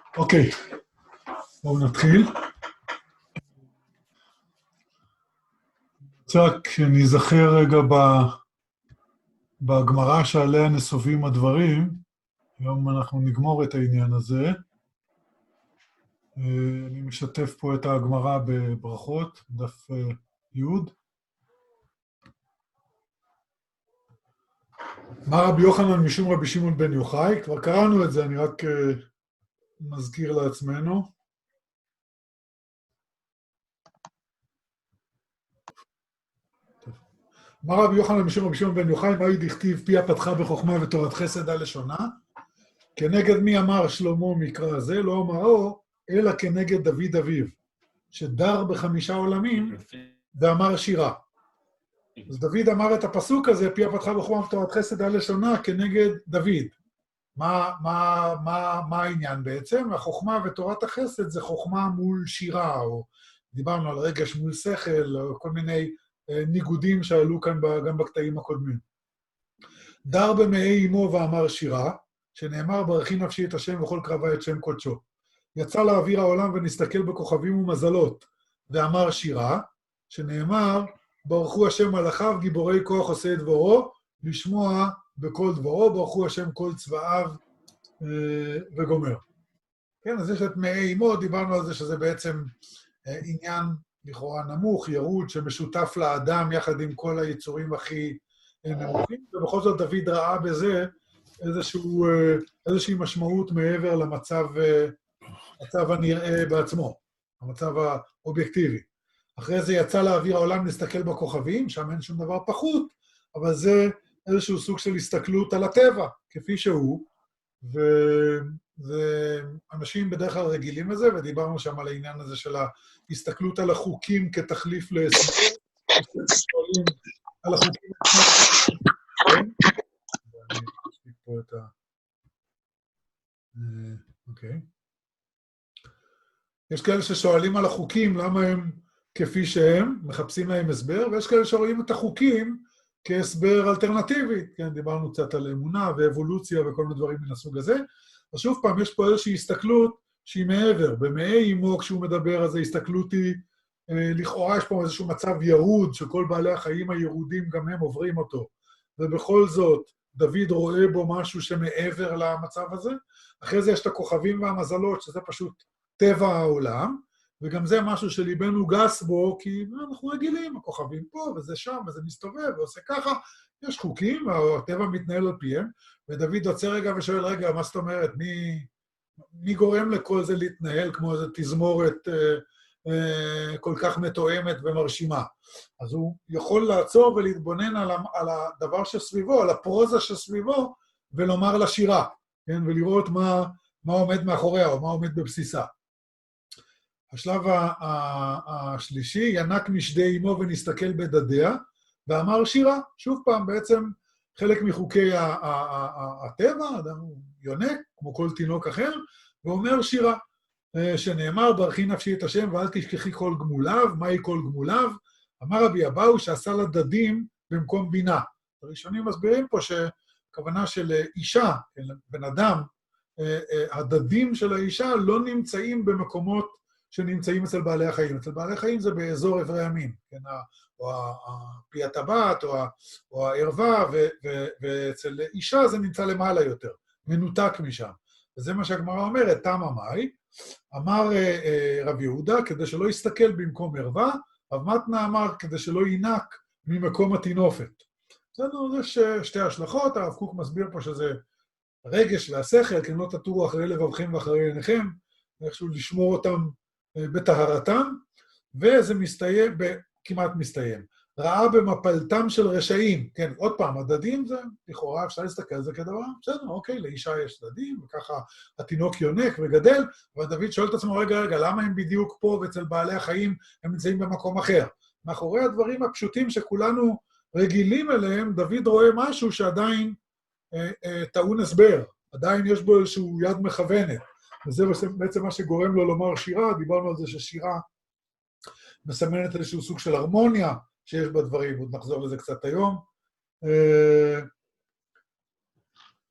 אוקיי, בואו נתחיל. רק שנזכר רגע בגמרא שעליה נסובים הדברים. היום אנחנו נגמור את העניין הזה. אני משתף פה את הגמרא בברכות, דף י'. מה רבי יוחנן משום רבי שמעון בן יוחאי? כבר קראנו את זה, אני רק מזכיר לעצמנו. מה רבי יוחנן משום רבי שמעון בן יוחאי? מהי דכתיב פיה פתחה בחוכמה ותורת חסד הלשונה? כנגד מי אמר שלמה מקרא הזה? לא אמרו, אלא כנגד דוד אביו, שדר ב5 עולמים ואמר שירה. אז דוד אמר את הפסוק הזה, פיה פתחה בחוכמה ותורת חסד הלשונה, כנגד דוד. מה העניין בעצם? החוכמה ותורת החסד זה חוכמה מול שירה, או דיברנו על רגש מול שכל, או כל מיני ניגודים שעלו כאן גם בקטעים הקודמים. דר במעי אמו ואמר שירה, שנאמר ברכי נפשי את השם וכל קרבה את שם קודשו. יצא לאוויר העולם ונסתכל בכוכבים ומזלות, ואמר שירה, שנאמר ברכו השם מלאכיו גיבורי כוח עושה דברו, לשמוע בכל דברו, ברכו השם כל צבאיו וגומר. כן, אז יש את מעי אמו, דיברנו על זה שזה בעצם עניין לכאורה נמוך, ירוד, שמשותף לאדם יחד עם כל היצורים הכי נמוכים, ובכל זאת דוד ראה בזה איזושהי משמעות מעבר למצב הנראה בעצמו, המצב האובייקטיבי. אחרי זה יצא לאוויר העולם להסתכל בכוכבים, שם אין שום דבר פחות, אבל זה איזשהו סוג של הסתכלות על הטבע, כפי שהוא, ואנשים בדרך כלל רגילים לזה, ודיברנו שם על העניין הזה של ההסתכלות על החוקים כתחליף להסבר, שואלים על החוקים. אני אשתיק פה את אוקיי. יש כאלה ששואלים על החוקים, למה הם כפי שהם, מחפשים להם הסבר, ויש כאלה שרואים את החוקים כהסבר אלטרנטיבי. כן, דיברנו קצת על אמונה ואבולוציה וכל מיני דברים מן הסוג הזה. אז שוב פעם, יש פה איזושהי הסתכלות שהיא מעבר. במעי אמו, כשהוא מדבר, אז ההסתכלות היא, לכאורה יש פה איזשהו מצב ירוד, שכל בעלי החיים הירודים גם הם עוברים אותו. ובכל זאת, דוד רואה בו משהו שמעבר למצב הזה. אחרי זה יש את הכוכבים והמזלות, שזה פשוט טבע העולם, וגם זה משהו שליבנו גס בו, כי אנחנו רגילים, הכוכבים פה וזה שם, וזה מסתובב ועושה ככה. יש חוקים, הטבע מתנהל על פיהם, ודוד עוצר רגע ושואל, רגע, מה זאת אומרת? מי גורם לכל זה להתנהל כמו איזו תזמורת כל כך מתואמת ומרשימה? אז הוא יכול לעצור ולהתבונן על הדבר שסביבו, על הפרוזה שסביבו, ולומר לשירה, כן? ולראות מה עומד מאחוריה, או מה עומד בבסיסה. השלב השלישי, ינק משדי אמו ונסתכל בדדיה, ואמר שירה. שוב פעם, בעצם חלק מחוקי הטבע, אדם יונק, כמו כל תינוק אחר, ואומר שירה, שנאמר, ברכי נפשי את השם ואל תשכחי כל גמוליו. מהי כל גמוליו? אמר רבי אבאו שעשה לדדים במקום בינה. הראשונים מסבירים פה שכוונה של אישה, בן אדם, הדדים של האישה לא נמצאים במקומות שנמצאים אצל בעלי החיים. אצל בעלי החיים זה באזור עברי המין, כן? או פי הטבעת, או הערווה, ואצל אישה זה נמצא למעלה יותר, מנותק משם. וזה מה שהגמרא אומרת, תמה מאי, אמר רבי יהודה, כדי שלא יסתכל במקום ערווה, רב מתנה אמר, כדי שלא ינק ממקום התינופת. יש שתי השלכות, הרב קוק מסביר פה שזה רגש והשכל, כי לא תטורו אחרי לבבכם ואחרי עיניכם, איכשהו לשמור אותם בטהרתם, וזה מסתיים, כמעט מסתיים. ראה במפלתם של רשעים, כן, עוד פעם, הדדים זה, לכאורה אפשר להסתכל על זה כדבר, בסדר, אוקיי, לאישה יש דדים, וככה התינוק יונק וגדל, ודוד שואל את עצמו, רגע, למה הם בדיוק פה, ואצל בעלי החיים הם נמצאים במקום אחר? מאחורי הדברים הפשוטים שכולנו רגילים אליהם, דוד רואה משהו שעדיין טעון הסבר, עדיין יש בו איזשהו יד מכוונת, וזה בעצם מה שגורם לו לומר שירה. דיברנו על זה ששירה מסמנת איזשהו סוג של הרמוניה שיש בדברים, עוד נחזור לזה קצת היום.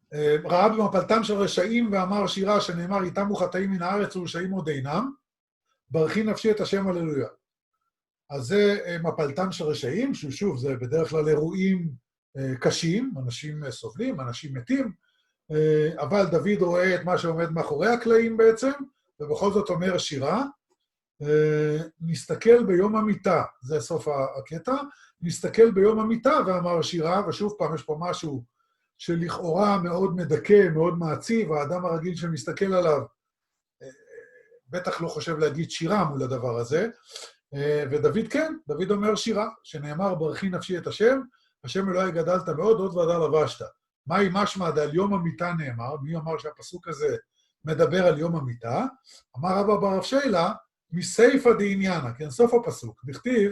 ראה במפלתם של רשעים ואמר שירה שנאמר, איתם חטאים מן הארץ ורשעים עוד אינם, ברכי נפשי את השם הללויה. אז זה מפלתם של רשעים, ששוב, זה בדרך כלל אירועים קשים, אנשים סובלים, אנשים מתים, אבל דוד רואה את מה שעומד מאחורי הקלעים בעצם, ובכל זאת אומר שירה, נסתכל ביום המיטה, זה סוף הקטע, נסתכל ביום המיטה ואמר שירה, ושוב פעם יש פה משהו שלכאורה מאוד מדכא, מאוד מעציב, האדם הרגיל שמסתכל עליו, בטח לא חושב להגיד שירה מול הדבר הזה, ודוד כן, דוד אומר שירה, שנאמר ברכי נפשי את השם, השם אלוהי גדלת מאוד, עוד ועדה לבשת. מהי משמע על יום המיטה נאמר, מי אמר שהפסוק הזה מדבר על יום המיטה? אמר רבא בר רב שיילה, מסייפא דעניינה, כן, סוף הפסוק, דכתיב,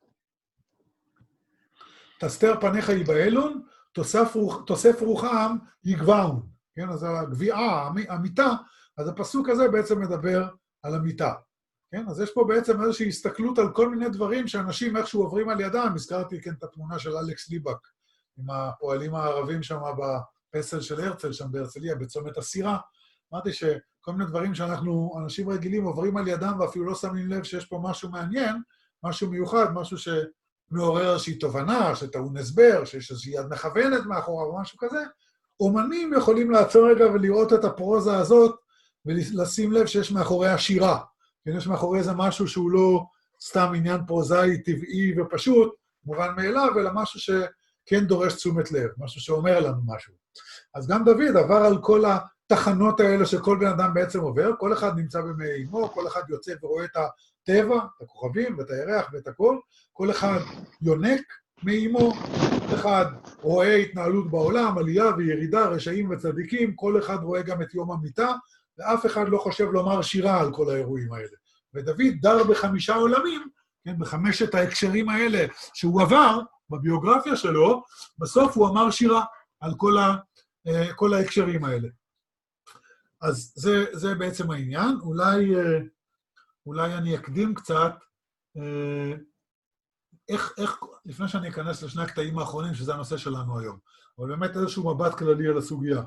תסתר פניך ייבהלון, תוסף רוחם יגבעון. כן, אז הגביעה, המיטה, אז הפסוק הזה בעצם מדבר על המיטה. כן, אז יש פה בעצם איזושהי הסתכלות על כל מיני דברים שאנשים איכשהו עוברים על ידם. הזכרתי כן את התמונה של אלכס ליבק, עם הפועלים הערבים שם בפסל של הרצל, שם בהרצליה, בצומת הסירה. אמרתי שכל מיני דברים שאנחנו, אנשים רגילים, עוברים על ידם ואפילו לא שמים לב שיש פה משהו מעניין, משהו מיוחד, משהו שמעורר איזושהי תובנה, שטעון הסבר, שיש איזושהי יד מכוונת מאחורה או משהו כזה. אומנים יכולים לעצור רגע ולראות את הפרוזה הזאת, ולשים לב שיש מאחורי השירה. כן, יש מאחורי זה משהו שהוא לא סתם עניין פרוזאי, טבעי ופשוט, מובן מאליו, אלא משהו שכן דורש תשומת לב, משהו שאומר לנו משהו. אז גם דוד עבר על כל התחנות האלה שכל בן אדם בעצם עובר, כל אחד נמצא במי אימו, כל אחד יוצא ורואה את הטבע, את הכוכבים ואת הירח ואת הכל, כל אחד יונק מאימו, כל אחד רואה התנהלות בעולם, עלייה וירידה, רשעים וצדיקים, כל אחד רואה גם את יום המיטה, ואף אחד לא חושב לומר שירה על כל האירועים האלה. ודוד דר ב5 עולמים, כן, ב5 ההקשרים האלה שהוא עבר בביוגרפיה שלו, בסוף הוא אמר שירה על כל ההקשרים האלה. אז זה בעצם העניין. אולי אני אקדים קצת, לפני שאני אכנס לשני הקטעים האחרונים, שזה הנושא שלנו היום, אבל באמת איזשהו מבט כללי על הסוגיה.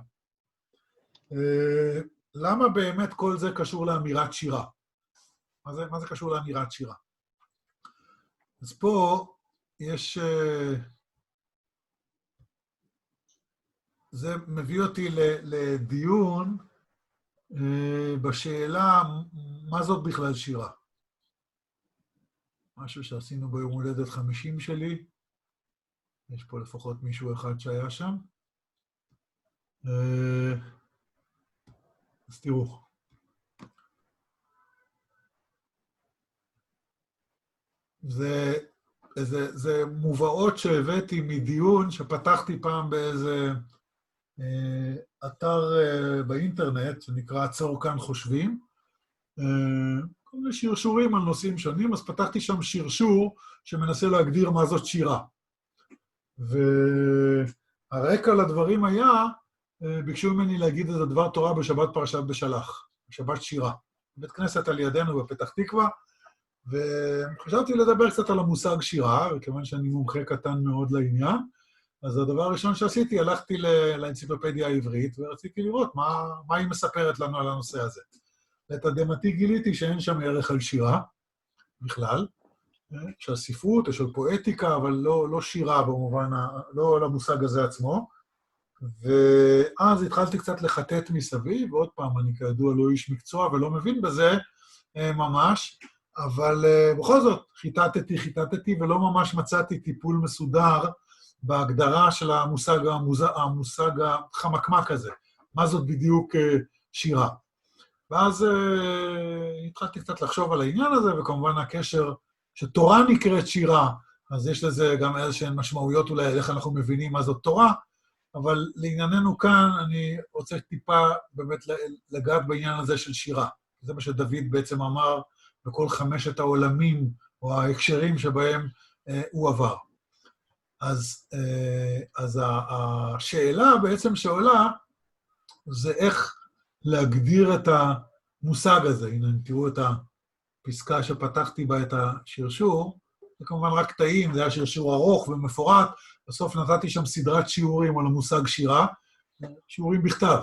למה באמת כל זה קשור לאמירת שירה? מה זה קשור לאמירת שירה? אז פה יש... זה מביא אותי לדיון בשאלה מה זאת בכלל שירה. משהו שעשינו ביום הולדת 50 שלי. יש פה לפחות מישהו אחד שהיה שם. אז תראו. זה מובאות שהבאתי מדיון שפתחתי פעם באיזה אתר באינטרנט שנקרא עצור כאן חושבים. כל מיני שרשורים על נושאים שונים, אז פתחתי שם שרשור שמנסה להגדיר מה זאת שירה. והרקע לדברים היה, ביקשו ממני להגיד איזה דבר תורה בשבת פרשת בשלח, בשבת שירה. בית כנסת על ידינו בפתח תקווה, וחשבתי לדבר קצת על המושג שירה, וכיוון שאני מומחה קטן מאוד לעניין, אז הדבר הראשון שעשיתי, הלכתי לאנציקלופדיה העברית, ורציתי לראות מה היא מספרת לנו על הנושא הזה. לתדהמתי גיליתי שאין שם ערך על שירה, בכלל, של ספרות או של פואטיקה, אבל לא שירה במובן, לא על המושג הזה עצמו. ואז התחלתי קצת לחטט מסביב, ועוד פעם, אני כידוע לא איש מקצוע ולא מבין בזה ממש, אבל בכל זאת, חיטטתי, ולא ממש מצאתי טיפול מסודר בהגדרה של המושג החמקמק הזה. מה זאת בדיוק שירה? ואז התחלתי קצת לחשוב על העניין הזה, וכמובן הקשר שתורה נקראת שירה, אז יש לזה גם איזושהי משמעויות אולי, איך אנחנו מבינים מה זאת תורה, אבל לענייננו כאן אני רוצה טיפה באמת לגעת בעניין הזה של שירה. זה מה שדוד בעצם אמר בכל 5 העולמים, או ההקשרים שבהם הוא עבר. אז השאלה בעצם שעולה, זה איך להגדיר את המושג הזה. הנה, תראו את הפסקה שפתחתי בה את השרשור, זה כמובן רק קטעים, זה היה שרשור ארוך ומפורט, בסוף נתתי שם סדרת שיעורים על המושג שירה, שיעורים בכתב.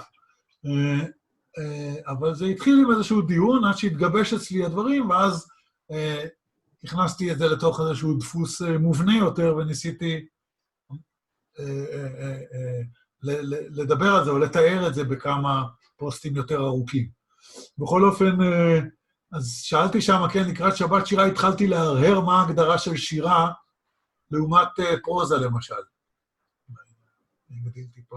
אבל זה התחיל עם איזשהו דיון, עד שהתגבש אצלי הדברים, ואז הכנסתי את זה לתוך איזשהו דפוס מובנה יותר, וניסיתי לדבר על זה, או לתאר את זה בכמה פוסטים יותר ארוכים. בכל אופן, אז שאלתי שם, כן, לקראת שבת שירה התחלתי להרהר מה ההגדרה של שירה, לעומת פרוזה למשל. אני מגדיל טיפה.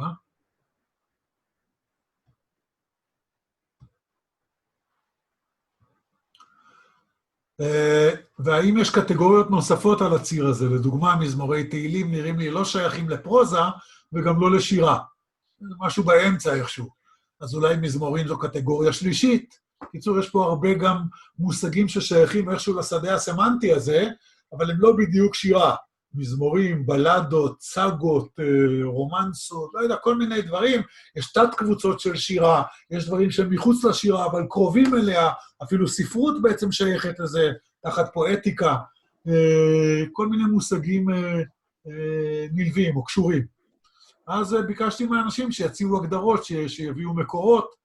והאם יש קטגוריות נוספות על הציר הזה? לדוגמה, מזמורי תהילים נראים לי לא שייכים לפרוזה, וגם לא לשירה. משהו באמצע איכשהו. אז אולי מזמורים זו קטגוריה שלישית. בקיצור, יש פה הרבה גם מושגים ששייכים איכשהו לשדה הסמנטי הזה, אבל הם לא בדיוק שירה. מזמורים, בלדות, סגות, רומנסות, לא יודע, כל מיני דברים. יש תת קבוצות של שירה, יש דברים שהם מחוץ לשירה, אבל קרובים אליה, אפילו ספרות בעצם שייכת לזה, תחת פואטיקה, כל מיני מושגים נלווים או קשורים. אז ביקשתי מהאנשים שיציעו הגדרות, שיביאו מקורות,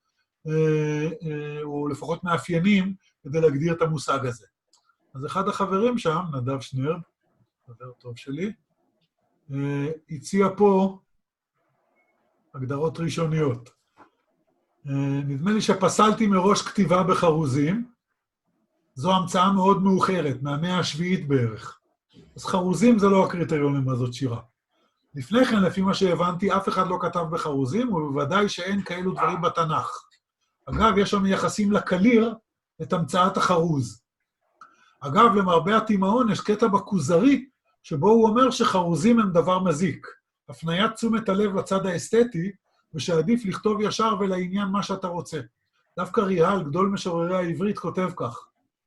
או לפחות מאפיינים, כדי להגדיר את המושג הזה. אז אחד החברים שם, נדב שנרב, חבר טוב שלי, הציע פה הגדרות ראשוניות. נדמה לי שפסלתי מראש כתיבה בחרוזים, זו המצאה מאוד מאוחרת, מהמאה השביעית בערך. אז חרוזים זה לא הקריטריון למה זאת שירה. לפני כן, לפי מה שהבנתי, אף אחד לא כתב בחרוזים, ובוודאי שאין כאלו דברים בתנ"ך. אגב, יש שם יחסים לקליר את המצאת החרוז. אגב, למרבה התימהון, יש קטע בכוזרי, שבו הוא אומר שחרוזים הם דבר מזיק. הפניית תשומת הלב לצד האסתטי, ושעדיף לכתוב ישר ולעניין מה שאתה רוצה. דווקא ריאל, גדול משוררי העברית, כותב כך.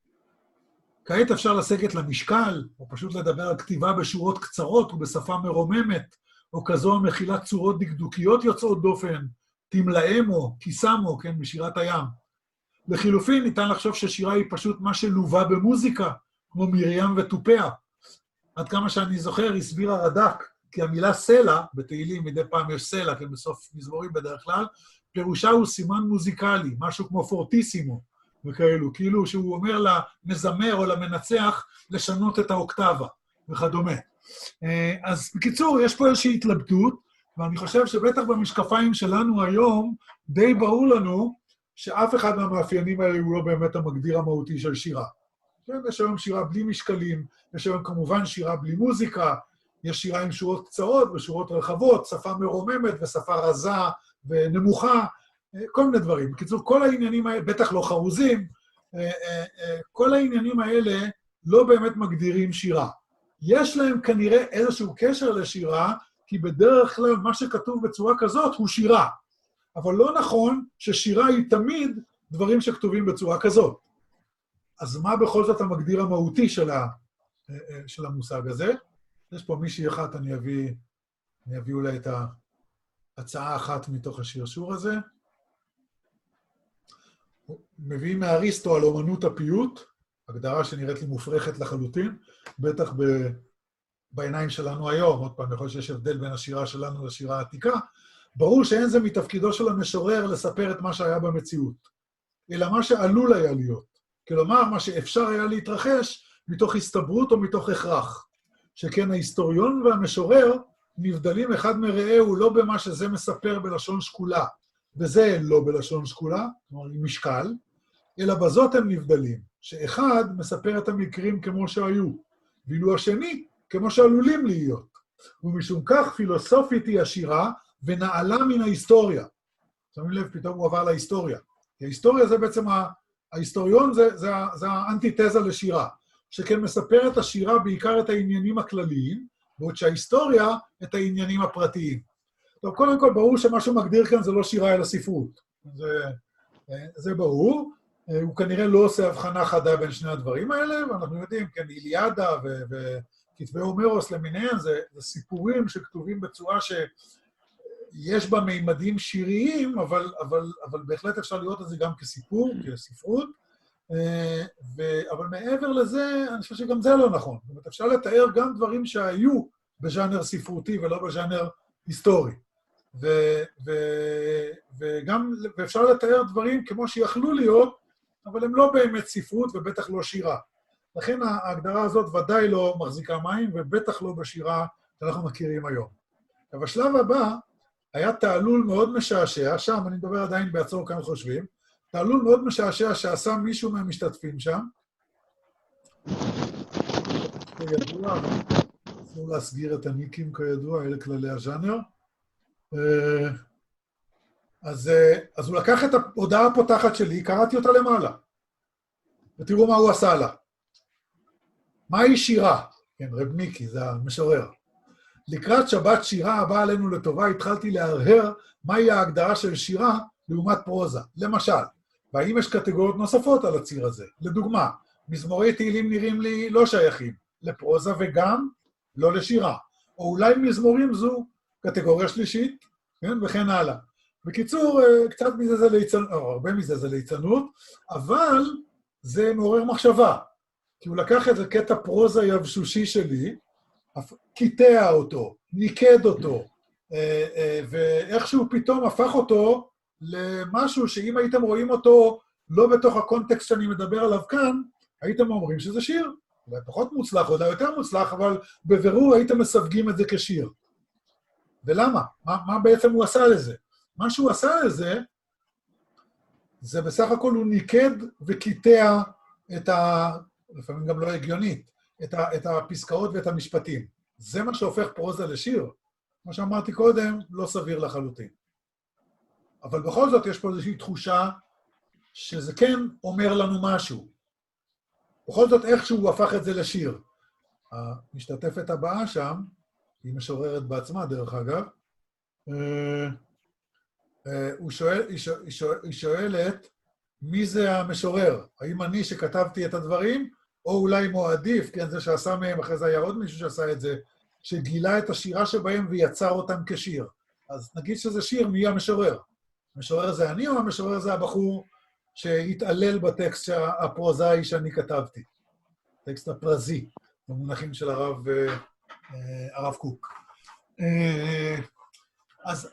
כעת אפשר לסגת למשקל, או פשוט לדבר על כתיבה בשורות קצרות ובשפה מרוממת, או כזו המכילה צורות דקדוקיות יוצאות דופן, תמלאמו, כיסמו, כן, משירת הים. לחילופין, ניתן לחשוב ששירה היא פשוט מה שלווה במוזיקה, כמו מרים וטופיה. עד כמה שאני זוכר, הסביר הרד"ק, כי המילה סלע, בתהילים מדי פעם יש סלע, כן, בסוף מזמורים בדרך כלל, פירושה הוא סימן מוזיקלי, משהו כמו פורטיסימו, וכאלו, כאילו שהוא אומר למזמר או למנצח לשנות את האוקטבה, וכדומה. אז בקיצור, יש פה איזושהי התלבטות, ואני חושב שבטח במשקפיים שלנו היום, די ברור לנו שאף אחד מהמאפיינים האלה הוא לא באמת המגדיר המהותי של שירה. יש היום שירה בלי משקלים, יש היום כמובן שירה בלי מוזיקה, יש שירה עם שורות קצרות ושורות רחבות, שפה מרוממת ושפה רזה ונמוכה, כל מיני דברים. בקיצור, כל העניינים האלה, בטח לא חרוזים, כל העניינים האלה לא באמת מגדירים שירה. יש להם כנראה איזשהו קשר לשירה, כי בדרך כלל מה שכתוב בצורה כזאת הוא שירה. אבל לא נכון ששירה היא תמיד דברים שכתובים בצורה כזאת. אז מה בכל זאת המגדיר המהותי של המושג הזה? יש פה מישהי אחת, אני אביא אולי את ההצעה אחת מתוך השרשור הזה. מביאים מאריסטו על אומנות הפיוט, הגדרה שנראית לי מופרכת לחלוטין, בטח בעיניים שלנו היום, עוד פעם, יכול שיש הבדל בין השירה שלנו לשירה העתיקה, ברור שאין זה מתפקידו של המשורר לספר את מה שהיה במציאות, אלא מה שעלול היה להיות. כלומר, מה שאפשר היה להתרחש מתוך הסתברות או מתוך הכרח. שכן ההיסטוריון והמשורר נבדלים אחד מרעהו לא במה שזה מספר בלשון שקולה, וזה לא בלשון שקולה, כלומר עם משקל, אלא בזאת הם נבדלים, שאחד מספר את המקרים כמו שהיו, ואילו השני כמו שעלולים להיות. ומשום כך פילוסופית היא השירה ונעלה מן ההיסטוריה. שמים לב, פתאום הוא עבר להיסטוריה. כי ההיסטוריה זה בעצם, ההיסטוריון זה האנטיתזה לשירה, שכן מספר את השירה בעיקר את העניינים הכלליים, בעוד שההיסטוריה את העניינים הפרטיים. טוב, קודם כל ברור שמה שהוא מגדיר כאן זה לא שירה אלא ספרות. זה ברור. הוא כנראה לא עושה הבחנה חדה בין שני הדברים האלה, ואנחנו יודעים, כן, איליאדה וכתבי הומרוס למיניהם, זה סיפורים שכתובים בצורה שיש בה מימדים שיריים, אבל בהחלט אפשר לראות את זה גם כסיפור, כספרות, אבל מעבר לזה, אני חושב שגם זה לא נכון. זאת אומרת, אפשר לתאר גם דברים שהיו בז'אנר ספרותי ולא בז'אנר היסטורי. וגם, ואפשר לתאר דברים כמו שיכלו להיות, אבל הם לא באמת ספרות ובטח לא שירה. לכן ההגדרה הזאת ודאי לא מחזיקה מים, ובטח לא בשירה שאנחנו מכירים היום. אבל השלב הבא היה תעלול מאוד משעשע, שם אני מדבר עדיין בעצור כאן חושבים, תעלול מאוד משעשע שעשה מישהו מהמשתתפים שם, כידוע, אסור להסגיר את הניקים כידוע, אלה כללי הז'אנר. אז הוא לקח את ההודעה הפותחת שלי, קראתי אותה למעלה, ותראו מה הוא עשה לה. מהי שירה? כן, רב מיקי, זה המשורר. לקראת שבת שירה הבאה עלינו לטובה, התחלתי להרהר מהי ההגדרה של שירה לעומת פרוזה. למשל, והאם יש קטגוריות נוספות על הציר הזה? לדוגמה, מזמורי תהילים נראים לי לא שייכים לפרוזה וגם לא לשירה. או אולי מזמורים זו קטגוריה שלישית, כן? וכן הלאה. בקיצור, קצת מזה זה ליצנות, או הרבה מזה זה ליצנות, אבל זה מעורר מחשבה. כי הוא לקח איזה קטע פרוזה יבשושי שלי, קיטע אותו, ניקד אותו, ואיכשהו פתאום הפך אותו למשהו שאם הייתם רואים אותו לא בתוך הקונטקסט שאני מדבר עליו כאן, הייתם אומרים שזה שיר. אולי פחות מוצלח, אולי יותר מוצלח, אבל בבירור הייתם מסווגים את זה כשיר. ולמה? מה בעצם הוא עשה לזה? מה שהוא עשה לזה, זה בסך הכל הוא ניקד וקיטע את לפעמים גם לא הגיונית, את הפסקאות ואת המשפטים. זה מה שהופך פרוזה לשיר. מה שאמרתי קודם, לא סביר לחלוטין. אבל בכל זאת יש פה איזושהי תחושה שזה כן אומר לנו משהו. בכל זאת איכשהו הוא הפך את זה לשיר. המשתתפת הבאה שם, היא משוררת בעצמה דרך אגב, היא שואלת, מי זה המשורר? האם אני שכתבתי את הדברים, או אולי מועדיף, כן, זה שעשה מהם, אחרי זה היה עוד מישהו שעשה את זה, שגילה את השירה שבהם ויצר אותם כשיר. אז נגיד שזה שיר, מי המשורר? המשורר זה אני, או המשורר זה הבחור שהתעלל בטקסט הפרוזאי שאני כתבתי? טקסט הפרזי, במונחים של הרב קוק. אז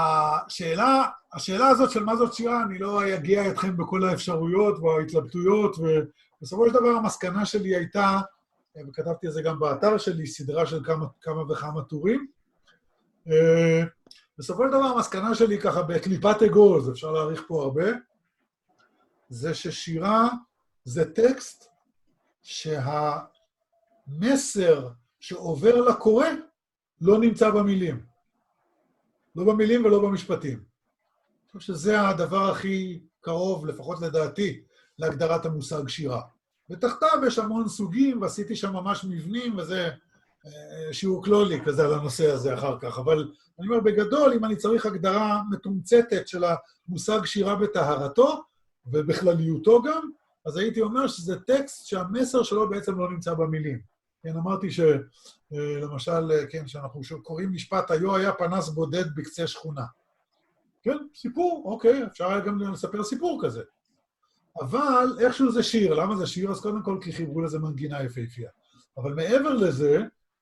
השאלה הזאת של מה זאת שירה, אני לא אגיע אתכם בכל האפשרויות וההתלבטויות, ובסופו של דבר המסקנה שלי הייתה, וכתבתי את זה גם באתר שלי, סדרה של כמה וכמה טורים, בסופו של דבר המסקנה שלי ככה בקליפת אגוז, אפשר להעריך פה הרבה, זה ששירה זה טקסט שהמסר שעובר לקורא לא נמצא במילים. לא במילים ולא במשפטים. אני חושב שזה הדבר הכי קרוב, לפחות לדעתי, להגדרת המושג שירה. ותחתיו יש המון סוגים, ועשיתי שם ממש מבנים, וזה שיעור כלולי כזה על הנושא הזה אחר כך. אבל אני אומר, בגדול, אם אני צריך הגדרה מתומצתת של המושג שירה בטהרתו, ובכלליותו גם, אז הייתי אומר שזה טקסט שהמסר שלו בעצם לא נמצא במילים. כן, אמרתי שלמשל, כן, שאנחנו קוראים משפט, היו היה פנס בודד בקצה שכונה. כן, סיפור, אוקיי, אפשר היה גם לספר סיפור כזה. אבל איכשהו זה שיר, למה זה שיר? אז קודם כל כי חיברו לזה מנגינה יפהפייה. אבל מעבר לזה,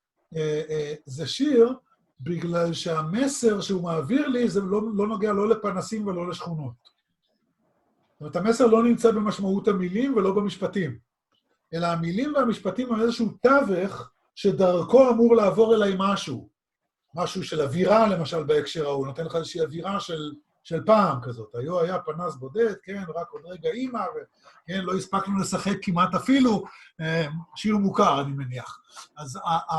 זה שיר בגלל שהמסר שהוא מעביר לי, זה לא נוגע לא לפנסים ולא לשכונות. זאת אומרת, המסר לא נמצא במשמעות המילים ולא במשפטים. אלא המילים והמשפטים הם איזשהו תווך שדרכו אמור לעבור אליי משהו. משהו של אווירה, למשל, בהקשר ההוא. נותן לך איזושהי אווירה של פעם כזאת. היה פנס בודד, כן, רק עוד רגע אימא, וכן, לא הספקנו לשחק כמעט אפילו. שיר מוכר, אני מניח. אז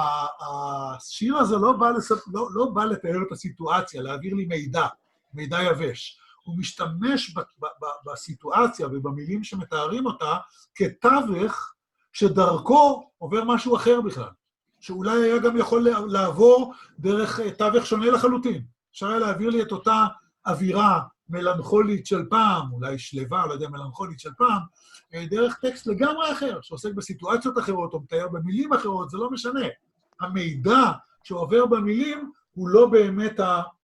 השיר הזה לא בא לתאר את הסיטואציה, להעביר לי מידע יבש. הוא משתמש בסיטואציה ובמילים שמתארים אותה כתווך שדרכו עובר משהו אחר בכלל, שאולי היה גם יכול לעבור דרך תווך שונה לחלוטין. אפשר היה להעביר לי את אותה אווירה מלנכולית של פעם, אולי שלווה, לא יודע, מלנכולית של פעם, דרך טקסט לגמרי אחר, שעוסק בסיטואציות אחרות או מתאר במילים אחרות, זה לא משנה. המידע שעובר במילים הוא לא באמת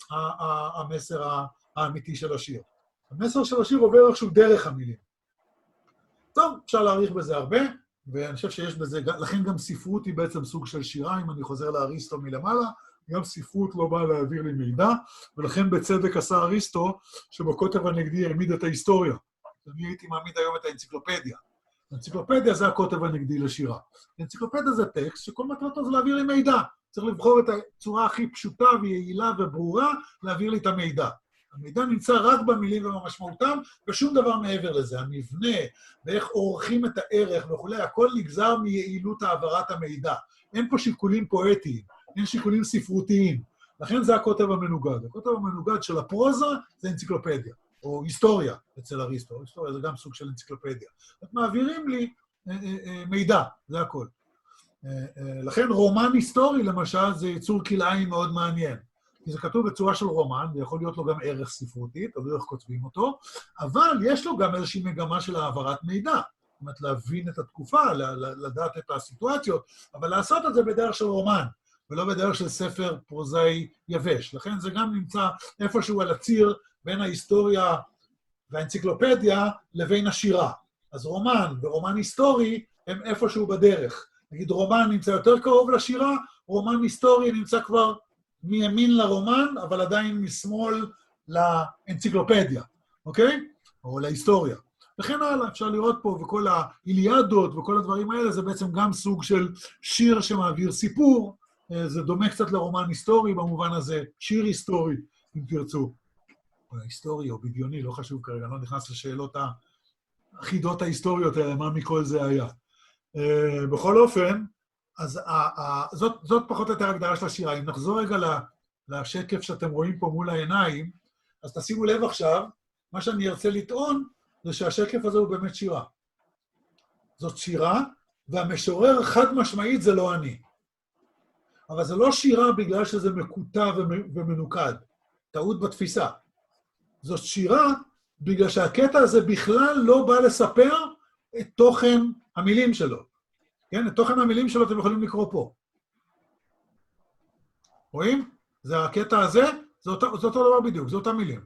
המסר האמיתי של השיר. המסר של השיר עובר איכשהו דרך המילים. טוב, אפשר להעריך בזה הרבה, ואני חושב שיש בזה, לכן גם ספרות היא בעצם סוג של שירה, אם אני חוזר לאריסטו מלמעלה, גם ספרות לא באה להעביר לי מידע, ולכן בצדק עשה אריסטו, שבקוטב הנגדי העמיד את ההיסטוריה. אני הייתי מעמיד היום את האנציקלופדיה. האנציקלופדיה זה הקוטב הנגדי לשירה. האנציקלופדיה זה טקסט שכל מטרתו זה להעביר לי מידע. צריך לבחור את הצורה הכי פשוטה ויעילה וברורה, להעביר לי את המידע. המידע נמצא רק במילים ובמשמעותם, ושום דבר מעבר לזה. המבנה, ואיך עורכים את הערך וכו', הכל נגזר מיעילות העברת המידע. אין פה שיקולים פואטיים, אין שיקולים ספרותיים. לכן זה הקוטב המנוגד. הקוטב המנוגד של הפרוזה זה אנציקלופדיה, או היסטוריה אצל אריסטו. היסטוריה זה גם סוג של אנציקלופדיה. את מעבירים לי מידע, זה הכל. לכן רומן היסטורי, למשל, זה יצור כלאיים מאוד מעניין. כי זה כתוב בצורה של רומן, ויכול להיות לו גם ערך ספרותי, תלוי איך כותבים אותו, אבל יש לו גם איזושהי מגמה של העברת מידע. זאת אומרת, להבין את התקופה, לדעת את הסיטואציות, אבל לעשות את זה בדרך של רומן, ולא בדרך של ספר פרוזאי יבש. לכן זה גם נמצא איפשהו על הציר בין ההיסטוריה והאנציקלופדיה לבין השירה. אז רומן ורומן היסטורי הם איפשהו בדרך. נגיד, רומן נמצא יותר קרוב לשירה, רומן היסטורי נמצא כבר מימין לרומן, אבל עדיין משמאל לאנציקלופדיה, אוקיי? או להיסטוריה. וכן הלאה, אפשר לראות פה, וכל האיליאדות וכל הדברים האלה, זה בעצם גם סוג של שיר שמעביר סיפור, זה דומה קצת לרומן היסטורי במובן הזה, שיר היסטורי, אם תרצו. או היסטורי או בדיוני, לא חשוב כרגע, לא נכנס לשאלות החידות ההיסטוריות האלה, מה מכל זה היה. בכל אופן, אז זאת פחות או יותר הגדרה של השירה. אם נחזור רגע לשקף שאתם רואים פה מול העיניים, אז תשימו לב עכשיו, מה שאני ארצה לטעון, זה שהשקף הזה הוא באמת שירה. זאת שירה, והמשורר חד משמעית זה לא אני. אבל זה לא שירה בגלל שזה מקוטע ומנוקד. טעות בתפיסה. זאת שירה בגלל שהקטע הזה בכלל לא בא לספר את תוכן המילים שלו. כן, את תוכן המילים שלו אתם יכולים לקרוא פה. רואים? זה הקטע הזה, זה אותו דבר בדיוק, זה אותם מילים.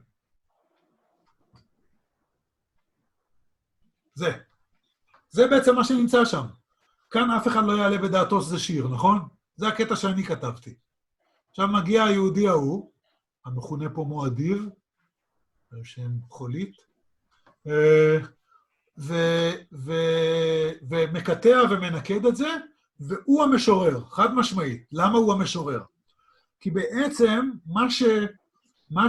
זה בעצם מה שנמצא שם. כאן אף אחד לא יעלה בדעתו שזה שיר, נכון? זה הקטע שאני כתבתי. עכשיו מגיע היהודי ההוא, המכונה פה מועדיב, שם חולית, ומקטע ומנקד את זה, והוא המשורר, חד משמעית. למה הוא המשורר? כי בעצם מה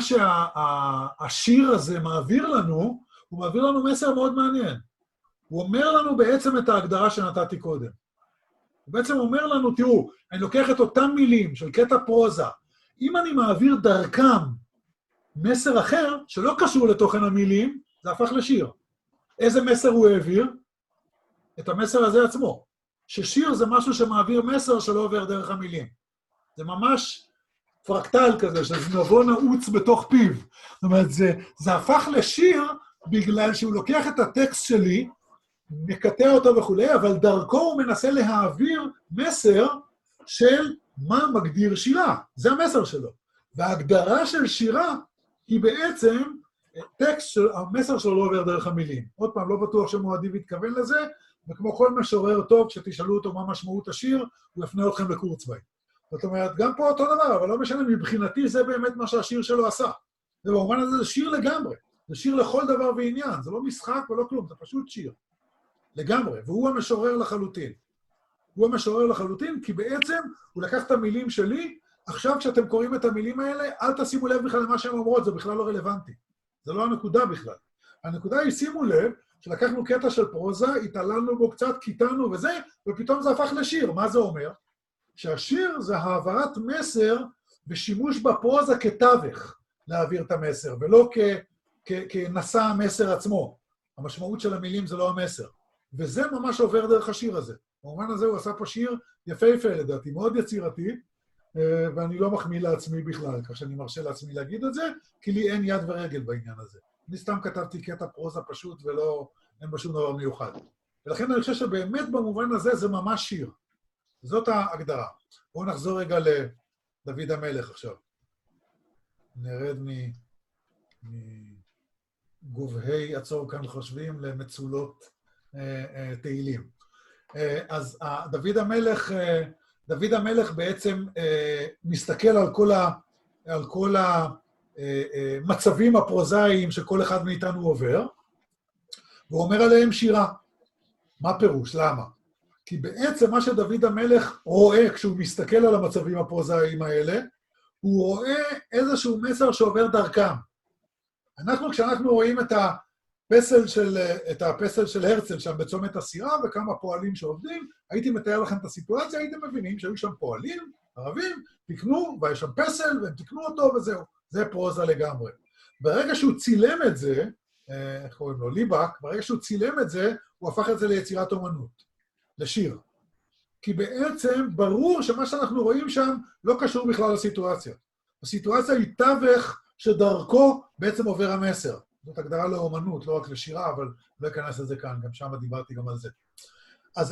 שהשיר הזה מעביר לנו, הוא מעביר לנו מסר מאוד מעניין. הוא אומר לנו בעצם את ההגדרה שנתתי קודם. הוא בעצם אומר לנו, תראו, אני לוקח את אותם מילים של קטע פרוזה, אם אני מעביר דרכם מסר אחר, שלא קשור לתוכן המילים, זה הפך לשיר. איזה מסר הוא העביר? את המסר הזה עצמו. ששיר זה משהו שמעביר מסר שלא עובר דרך המילים. זה ממש פרקטל כזה, שזנבו נעוץ בתוך פיו. זאת אומרת, זה הפך לשיר בגלל שהוא לוקח את הטקסט שלי, מקטע אותו וכו', אבל דרכו הוא מנסה להעביר מסר של מה מגדיר שירה. זה המסר שלו. וההגדרה של שירה היא בעצם טקסט, המסר שלו לא עובר דרך המילים. עוד פעם, לא בטוח שמועדיב התכוון לזה, וכמו כל משורר טוב, כשתשאלו אותו מה משמעות השיר, הוא יפנה אתכם לקורצוויין. זאת אומרת, גם פה אותו דבר, אבל לא משנה, מבחינתי זה באמת מה שהשיר שלו עשה. ובמובן הזה זה שיר לגמרי. זה שיר לכל דבר ועניין, זה לא משחק ולא כלום, זה פשוט שיר. לגמרי, והוא המשורר לחלוטין. הוא המשורר לחלוטין, כי בעצם הוא לקח את המילים שלי, עכשיו כשאתם קוראים את המילים האלה, אל תשימו לב בכלל למה שהן אומרות, זה בכלל לא רלוונטי. זה לא הנקודה בכלל. הנקודה היא, שימו לב, שלקחנו קטע של פרוזה, התעללנו בו קצת, קיטנו וזה, ופתאום זה הפך לשיר. מה זה אומר? שהשיר זה העברת מסר ושימוש בפרוזה כתווך להעביר את המסר, ולא כנשא המסר עצמו. המשמעות של המילים זה לא המסר. וזה ממש עובר דרך השיר הזה. במובן הזה הוא עשה פה שיר יפהפה לדעתי, מאוד יצירתי, ואני לא מחמיא לעצמי בכלל, כך שאני מרשה לעצמי להגיד את זה, כי לי אין יד ורגל בעניין הזה. אני סתם כתבתי קטע פרוזה פשוט ולא, אין בה שום דבר מיוחד. ולכן אני חושב שבאמת במובן הזה זה ממש שיר. זאת ההגדרה. בואו נחזור רגע לדוד המלך עכשיו. נרד מגובהי עצור כאן חושבים למצולות תהילים. אז דוד המלך דוד המלך בעצם מסתכל על כל המצבים הפרוזאיים שכל אחד מאיתנו עובר, והוא אומר עליהם שירה. מה פירוש? למה? כי בעצם מה שדוד המלך רואה כשהוא מסתכל על המצבים הפרוזאיים האלה, הוא רואה איזשהו מסר שעובר דרכם. כשאנחנו רואים את הפסל של הרצל שם בצומת הסירה וכמה פועלים שעובדים, הייתי מתאר לכם את הסיטואציה, הייתם מבינים שהיו שם פועלים, ערבים, תקנו, ויש שם פסל, והם תקנו אותו וזהו. זה פרוזה לגמרי. ברגע שהוא צילם את זה, איך קוראים לו? ליבק, ברגע שהוא צילם את זה, הוא הפך את זה ליצירת אומנות, לשיר. כי בעצם ברור שמה שאנחנו רואים שם לא קשור בכלל לסיטואציה. הסיטואציה היא תווך שדרכו בעצם עובר המסר. זאת הגדרה לאומנות, לא רק לשירה, אבל לא אכנס לזה כאן, גם שם דיברתי גם על זה. אז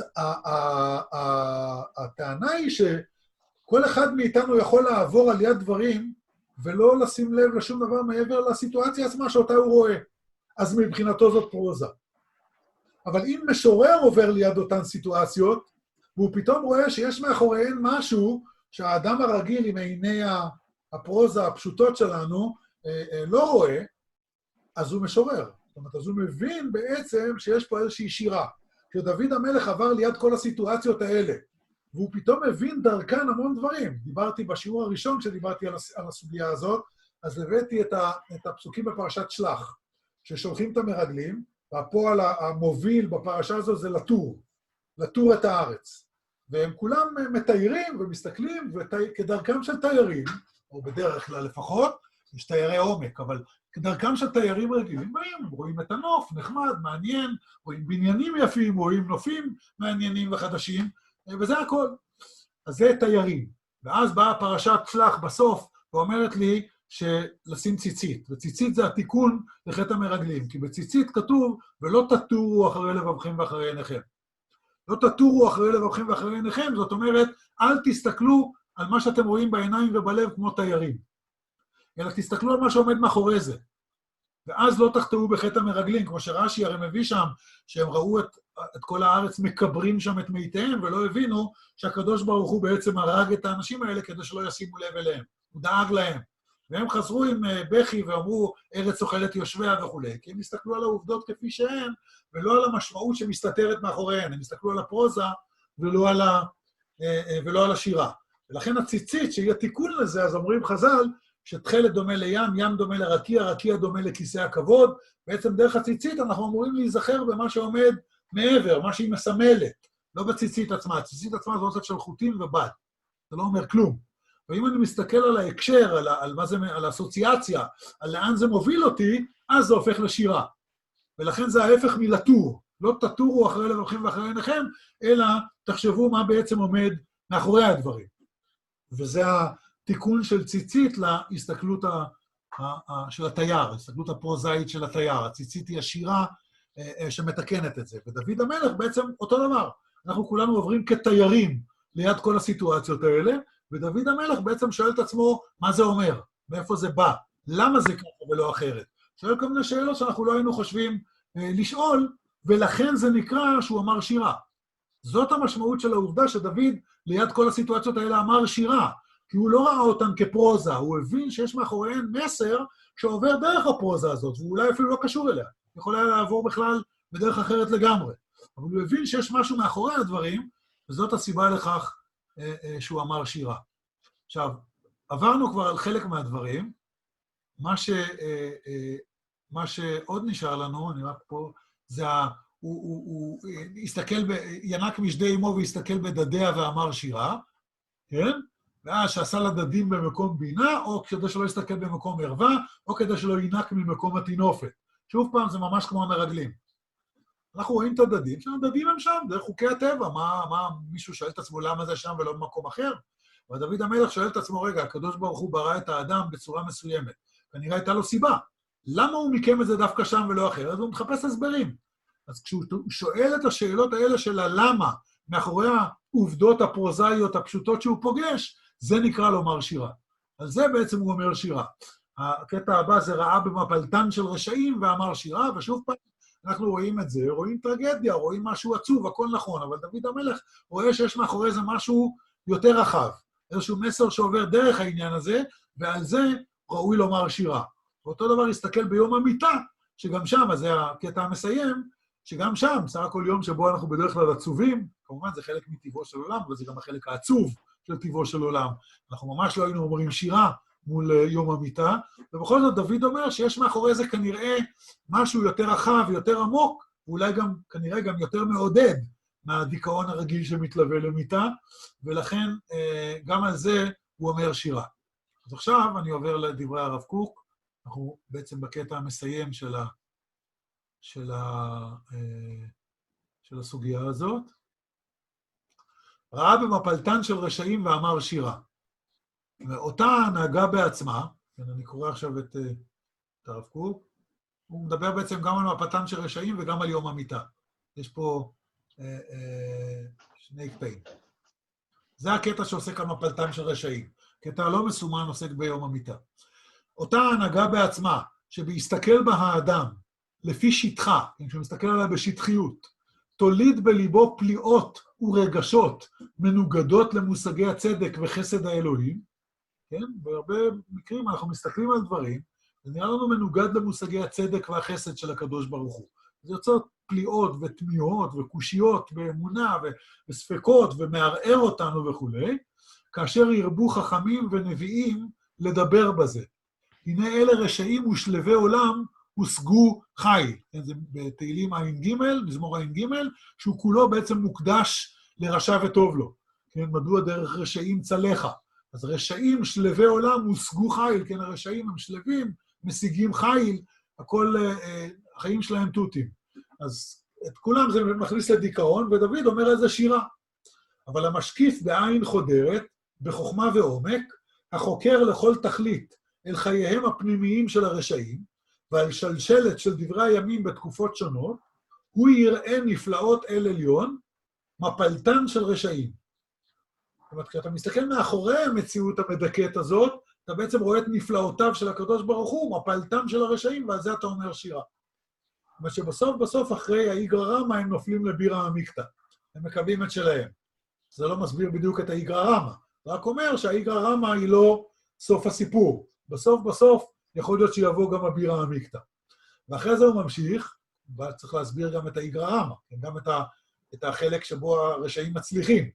הטענה היא שכל אחד מאיתנו יכול לעבור על יד דברים, ולא לשים לב לשום דבר מעבר לסיטואציה עצמה שאותה הוא רואה. אז מבחינתו זאת פרוזה. אבל אם משורר עובר ליד אותן סיטואציות, והוא פתאום רואה שיש מאחוריהן משהו שהאדם הרגיל עם עיני הפרוזה הפשוטות שלנו לא רואה, אז הוא משורר. זאת אומרת, אז הוא מבין בעצם שיש פה איזושהי שירה. כשדוד המלך עבר ליד כל הסיטואציות האלה, והוא פתאום מבין דרכן המון דברים. דיברתי בשיעור הראשון כשדיברתי על הסוגיה הזאת, אז הבאתי את הפסוקים בפרשת שלח, ששולחים את המרגלים, והפועל המוביל בפרשה הזו זה לתור את הארץ. והם כולם מתיירים ומסתכלים, וכדרכם של תיירים, או בדרך כלל לפחות, יש תיירי עומק, אבל כדרכם של תיירים רגילים, רואים את הנוף, נחמד, מעניין, רואים בניינים יפים, רואים נופים מעניינים וחדשים, וזה הכל. אז זה תיירים. ואז באה פרשת שלח בסוף, ואומרת לי שלשים ציצית. וציצית זה התיקון לחטא המרגלים, כי בציצית כתוב, ולא תטורו אחרי לבבכם ואחרי עיניכם. לא תטורו אחרי לבבכם ואחרי עיניכם, זאת אומרת, אל תסתכלו על מה שאתם רואים בעיניים ובלב כמו תיירים. אלא תסתכלו על מה שעומד מאחורי זה. ואז לא תחטאו בחטא המרגלים, כמו שרש"י הרי מביא שם, שהם ראו את כל הארץ מקברים שם את מיתיהם, ולא הבינו שהקדוש ברוך הוא בעצם הרג את האנשים האלה כדי שלא ישימו לב אליהם. הוא דאג להם. והם חזרו עם בכי ואמרו, ארץ אוכלת יושביה וכו', כי הם הסתכלו על העובדות כפי שהן, ולא על המשמעות שמסתתרת מאחוריהן. הם הסתכלו על הפרוזה ולא על השירה. ולכן הציצית, שהיא התיקון לזה, אז אומרים חז"ל, שתכלת דומה לים, ים דומה לרקיע, רקיע דומה לכיסא הכבוד. בעצם דרך הציצית אנחנו אמורים להיזכר במה שעומד מעבר, מה שהיא מסמלת, לא בציצית עצמה. הציצית עצמה זה עושה של חוטים ובד. זה לא אומר כלום. ואם אני מסתכל על ההקשר, על האסוציאציה, על לאן זה מוביל אותי, אז זה הופך לשירה. ולכן זה ההפך מלטור. לא תטורו אחרי לבבכם ואחרי עיניכם, אלא תחשבו מה בעצם עומד מאחורי הדברים. וזה התיקון של ציצית להסתכלות של התייר, ההסתכלות הפרוזאית של התייר. הציצית היא השירה שמתקנת את זה. ודוד המלך בעצם אותו דבר. אנחנו כולנו עוברים כתיירים ליד כל הסיטואציות האלה, ודוד המלך בעצם שואל את עצמו מה זה אומר, מאיפה זה בא, למה זה ככה ולא אחרת. שואל כל מיני שאלות שאנחנו לא היינו חושבים לשאול, ולכן זה נקרא שהוא אמר שירה. זאת המשמעות של העובדה שדוד ליד כל הסיטואציות האלה אמר שירה, כי הוא לא ראה אותן כפרוזה, הוא הבין שיש מאחוריהן מסר שעובר דרך הפרוזה הזאת, ואולי אפילו לא קשור אליה, יכול היה לעבור בכלל בדרך אחרת לגמרי. אבל הוא הבין שיש משהו מאחורי הדברים, וזאת הסיבה לכך שהוא אמר שירה. עכשיו, עברנו כבר על חלק מהדברים, מה שעוד נשאר לנו, אני רק פה, זה הוא ינק משדה אמו והסתכל בדדיה ואמר שירה, כן? ואז שעשה לדדים במקום בינה, או כדי שלא יסתכל במקום ערווה, או כדי שלא ינק ממקום התינופת. שוב פעם, זה ממש כמו המרגלים. אנחנו רואים את הדדים, שהדדים הם שם, דרך חוקי הטבע. מה מישהו שואל את עצמו למה זה שם ולא במקום אחר? ודוד המלך שואל את עצמו, רגע, הקדוש ברוך הוא ברא את האדם בצורה מסוימת. כנראה הייתה לו סיבה. למה הוא מיקם את זה דווקא שם ולא אחר? אז הוא מחפש הסברים. אז כשהוא שואל את השאלות האלה של הלמה, מאחורי העובדות הפרוזאיות הפשוטות שהוא פוגש, זה נקרא לומר שירה. על זה בעצם הוא אומר שירה. הקטע הבא זה ראה במפלתן של רשעים ואמר שירה, ושוב פעם, אנחנו רואים את זה, רואים טרגדיה, רואים משהו עצוב, הכל נכון, אבל דוד המלך רואה שיש מאחורי זה משהו יותר רחב. איזשהו מסר שעובר דרך העניין הזה, ועל זה ראוי לומר שירה. ואותו דבר יסתכל ביום המיטה, שגם שם, אז זה הקטע המסיים, שגם שם, סך הכל יום שבו אנחנו בדרך כלל עצובים, כמובן זה חלק מטבעו של עולם, אבל זה גם החלק העצוב של טבעו של עולם. אנחנו ממש לא היינו אומרים שירה מול יום המיטה, ובכל זאת דוד אומר שיש מאחורי זה כנראה משהו יותר רחב, יותר עמוק, ואולי גם, כנראה גם יותר מעודד מהדיכאון הרגיל שמתלווה למיטה, ולכן גם על זה הוא אומר שירה. אז עכשיו אני עובר לדברי הרב קוק, אנחנו בעצם בקטע המסיים של הסוגיה הזאת. ראה במפלתן של רשעים ואמר שירה. אותה הנהגה בעצמה, אני קורא עכשיו את הרב קוק, הוא מדבר בעצם גם על מפלתן של רשעים וגם על יום המיטה. יש פה שני קטעים. זה הקטע שעוסק על מפלתן של רשעים. קטע לא מסומן עוסק ביום המיטה. אותה הנהגה בעצמה, שבהסתכל בה האדם, לפי שטחה, כשמסתכל עליה בשטחיות, תוליד בליבו פליאות ורגשות מנוגדות למושגי הצדק וחסד האלוהים, כן? בהרבה מקרים אנחנו מסתכלים על דברים, זה נראה לנו מנוגד למושגי הצדק והחסד של הקדוש ברוך הוא. זה יוצר פליאות ותמיהות וקושיות באמונה וספקות ומערער אותנו וכו', כאשר ירבו חכמים ונביאים לדבר בזה. הנה אלה רשעים ושלבי עולם הושגו חיל. זה בתהילים ע"ג, מזמור ע"ג, שהוא כולו בעצם מוקדש לרשע וטוב לו. כן, מדוע דרך רשעים צלחה? אז רשעים, שלבי עולם הושגו חיל, כן, הרשעים הם שלבים, משיגים חיל, הכל, החיים שלהם תותים. אז את כולם זה מכניס לדיכאון, ודוד אומר איזה שירה. אבל המשקיף בעין חודרת, בחוכמה ועומק, החוקר לכל תכלית אל חייהם הפנימיים של הרשעים, ועל שלשלת של דברי הימים בתקופות שונות, הוא יראה נפלאות אל עליון, מפלתן של רשעים. זאת אומרת, כשאתה מסתכל מאחורי המציאות המדכאת הזאת, אתה בעצם רואה את נפלאותיו של הקדוש ברוך הוא, מפלתם של הרשעים, ועל זה אתה אומר שירה. זאת אומרת שבסוף אחרי האיגרא רמא הם נופלים לבירא עמיקתא. הם מקבלים את שלהם. זה לא מסביר בדיוק את האיגרא רמא. רק אומר שהאיגרא רמא היא לא סוף הסיפור. בסוף יכול להיות שיבוא גם הבירא עמיקתא. ואחרי זה הוא ממשיך, וצריך להסביר גם את האיגרא רמא, גם את החלק שבו הרשעים מצליחים.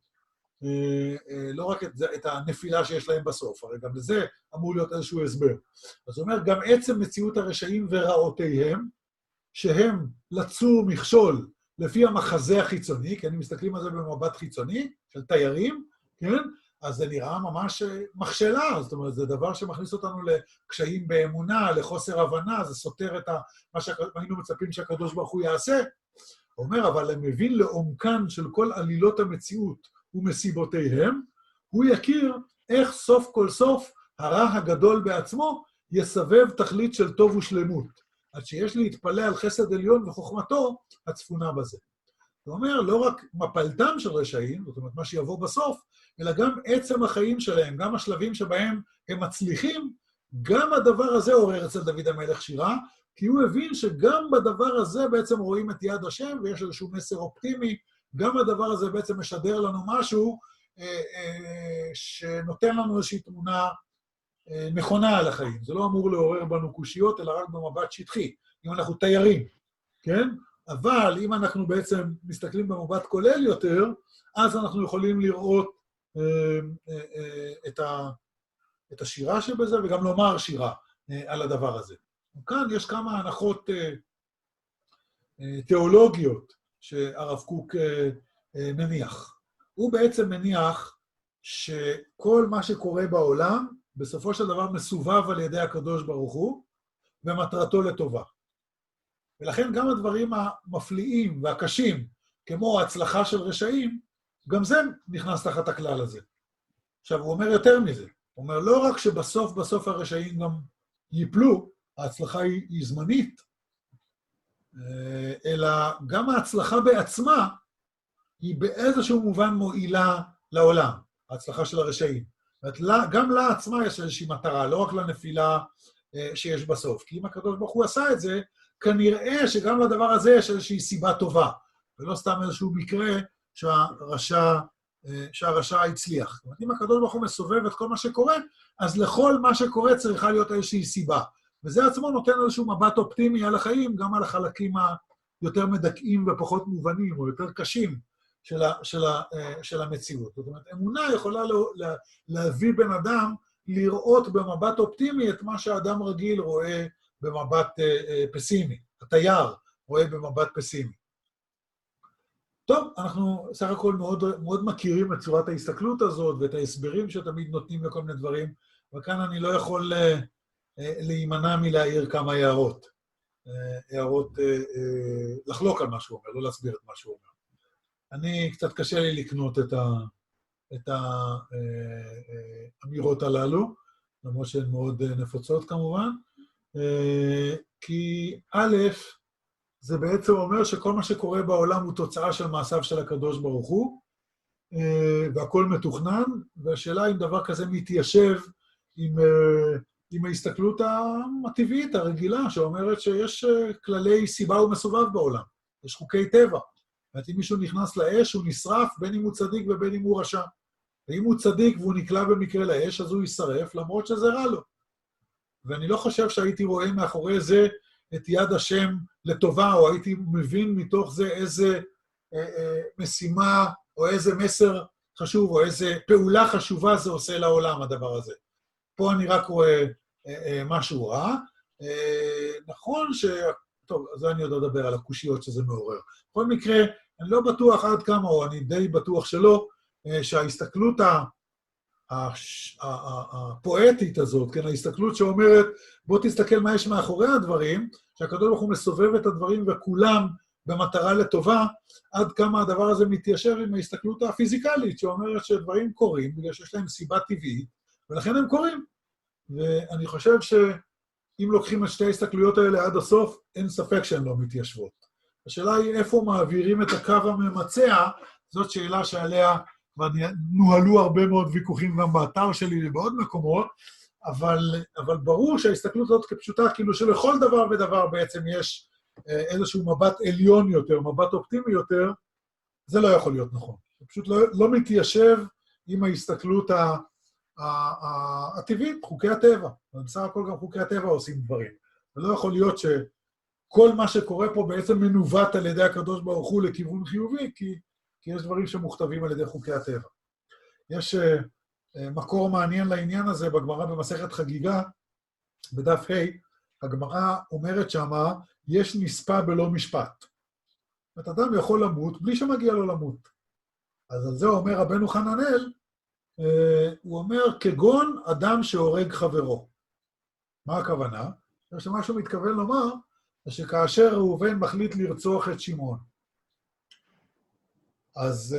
לא רק את הנפילה שיש להם בסוף, הרי גם לזה אמור להיות איזשהו הסבר. אז הוא אומר, גם עצם מציאות הרשעים ורעותיהם, שהם לצור מכשול לפי המחזה החיצוני, כי אני מסתכלים על זה במבט חיצוני, של תיירים, כן? אז זה נראה ממש מכשלה, זאת אומרת, זה דבר שמכניס אותנו לקשיים באמונה, לחוסר הבנה, זה סותר את מה שהיינו מצפים שהקדוש ברוך הוא יעשה. הוא אומר, אבל הם מבין לעומקן של כל עלילות המציאות ומסיבותיהם, הוא יכיר איך סוף כל סוף הרע הגדול בעצמו יסבב תכלית של טוב ושלמות, עד שיש להתפלא על חסד עליון וחוכמתו הצפונה בזה. הוא אומר, לא רק מפלתם של רשעים, זאת אומרת, מה שיבוא בסוף, אלא גם עצם החיים שלהם, גם השלבים שבהם הם מצליחים, גם הדבר הזה עורר אצל דוד המלך שירה, כי הוא הבין שגם בדבר הזה בעצם רואים את יד השם, ויש איזשהו מסר אופטימי, גם הדבר הזה בעצם משדר לנו משהו שנותן לנו איזושהי תמונה נכונה על החיים. זה לא אמור לעורר בנו קושיות, אלא רק במבט שטחי, אם אנחנו תיירים, כן? אבל אם אנחנו בעצם מסתכלים במבט כולל יותר, אז אנחנו יכולים לראות את השירה שבזה, וגם לומר שירה על הדבר הזה. כאן יש כמה הנחות תיאולוגיות שהרב קוק מניח. הוא בעצם מניח שכל מה שקורה בעולם, בסופו של דבר מסובב על ידי הקדוש ברוך הוא, ומטרתו לטובה. ולכן גם הדברים המפליאים והקשים, כמו ההצלחה של רשעים, גם זה נכנס תחת הכלל הזה. עכשיו, הוא אומר יותר מזה. הוא אומר, לא רק שבסוף הרשעים גם ייפלו, ההצלחה היא זמנית, אלא גם ההצלחה בעצמה היא באיזשהו מובן מועילה לעולם, ההצלחה של הרשעים. גם לה עצמה יש איזושהי מטרה, לא רק לנפילה שיש בסוף. כי אם הקדוש ברוך הוא עשה את זה, כנראה שגם לדבר הזה יש איזושהי סיבה טובה, ולא סתם איזשהו מקרה שהרשע שהרשע הצליח. זאת אומרת, אם הקדוש ברוך הוא מסובב את כל מה שקורה, אז לכל מה שקורה צריכה להיות איזושהי סיבה. וזה עצמו נותן איזשהו מבט אופטימי על החיים, גם על החלקים היותר מדכאים ופחות מובנים, או יותר קשים של המציאות. זאת אומרת, אמונה יכולה להביא בן אדם לראות במבט אופטימי את מה שהאדם רגיל רואה במבט פסימי. התייר רואה במבט פסימי. טוב, אנחנו סך הכל מאוד, מאוד מכירים את צורת ההסתכלות הזאת ואת ההסברים שתמיד נותנים לכל מיני דברים, וכאן אני לא יכול להימנע מלהעיר כמה הערות. הערות לחלוק על מה שהוא אומר, לא להסביר את מה שהוא אומר. אני, קצת קשה לי לקנות את האמירות הללו, למרות שהן מאוד נפוצות כמובן, כי א', זה בעצם אומר שכל מה שקורה בעולם הוא תוצאה של מעשיו של הקדוש ברוך הוא, והכל מתוכנן, והשאלה אם דבר כזה מתיישב עם ההסתכלות הטבעית, הרגילה, שאומרת שיש כללי סיבה ומסובב בעולם, יש חוקי טבע. זאת אם מישהו נכנס לאש, הוא נשרף, בין אם הוא צדיק ובין אם הוא רשע. ואם הוא צדיק והוא נקלע במקרה לאש, אז הוא יישרף, למרות שזה רע לו. ואני לא חושב שהייתי רואה מאחורי זה את יד השם לטובה, או הייתי מבין מתוך זה איזה משימה, או איזה מסר חשוב, או איזה פעולה חשובה זה עושה לעולם, הדבר הזה. פה אני רק רואה משהו רע. נכון ש... טוב, אז אני עוד אדבר על הקושיות שזה מעורר. בכל מקרה, אני לא בטוח עד כמה, או אני די בטוח שלא, שההסתכלות הפואטית הזאת, כן, ההסתכלות שאומרת, בוא תסתכל מה יש מאחורי הדברים, שהקדוש ברוך הוא מסובב את הדברים וכולם במטרה לטובה, עד כמה הדבר הזה מתיישב עם ההסתכלות הפיזיקלית, שאומרת שדברים קורים, בגלל שיש להם סיבה טבעית, ולכן הם קורים. ואני חושב שאם לוקחים את שתי ההסתכלויות האלה עד הסוף, אין ספק שהן לא מתיישבות. השאלה היא איפה מעבירים את הקו הממצע, זאת שאלה שעליה נוהלו הרבה מאוד ויכוחים גם באתר שלי ובעוד מקומות, אבל ברור שההסתכלות הזאת כפשוטה, כאילו שלכל דבר ודבר בעצם יש איזשהו מבט עליון יותר, מבט אופטימי יותר, זה לא יכול להיות נכון. זה פשוט לא מתיישב עם ההסתכלות הטבעית, חוקי הטבע. בסך הכל גם חוקי הטבע עושים דברים. ולא יכול להיות שכל מה שקורה פה בעצם מנווט על ידי הקדוש ברוך הוא לכיוון חיובי, כי יש דברים שמוכתבים על ידי חוקי הטבע. יש מקור מעניין לעניין הזה בגמרא במסכת חגיגה, בדף ה', הגמרא אומרת שמה, יש נספה בלא משפט. זאת אומרת, אדם יכול למות בלי שמגיע לו למות. אז על זה אומר רבנו חננאל, הוא אומר, כגון אדם שהורג חברו. מה הכוונה? שמה שהוא מתכוון לומר, זה שכאשר ראובן מחליט לרצוח את שמעון, אז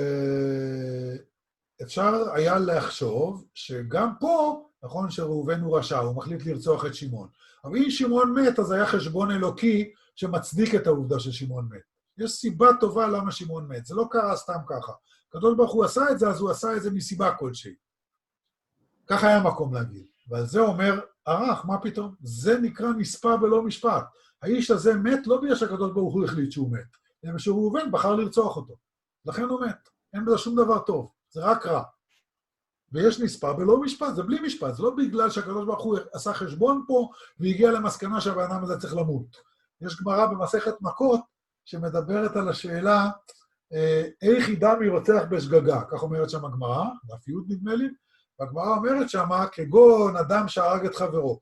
אפשר היה לחשוב שגם פה, נכון שראובן הוא רשע, הוא מחליט לרצוח את שמעון. אבל אם שמעון מת, אז היה חשבון אלוקי שמצדיק את העובדה ששמעון מת. יש סיבה טובה למה שמעון מת, זה לא קרה סתם ככה. הקדוש ברוך הוא עשה את זה, אז הוא עשה את זה מסיבה כלשהי. ככה היה מקום להגיד. ועל זה אומר, ערך, מה פתאום? זה נקרא נספה בלא משפט. האיש הזה מת לא בגלל שהקדוש ברוך הוא החליט שהוא מת, אלא שראובן בחר לרצוח אותו. לכן הוא מת. אין בזה שום דבר טוב, זה רק רע. ויש נספה בלא משפט, זה בלי משפט, זה לא בגלל שהקדוש ברוך הוא עשה חשבון פה, והגיע למסקנה שהבן אדם הזה צריך למות. יש גמרא במסכת מכות, שמדברת על השאלה, איך ידע מי רוצח בשגגה, כך אומרת שם הגמרא, דף י' נדמה לי, והגמרא אומרת שמה, כגון אדם שהרג את חברו.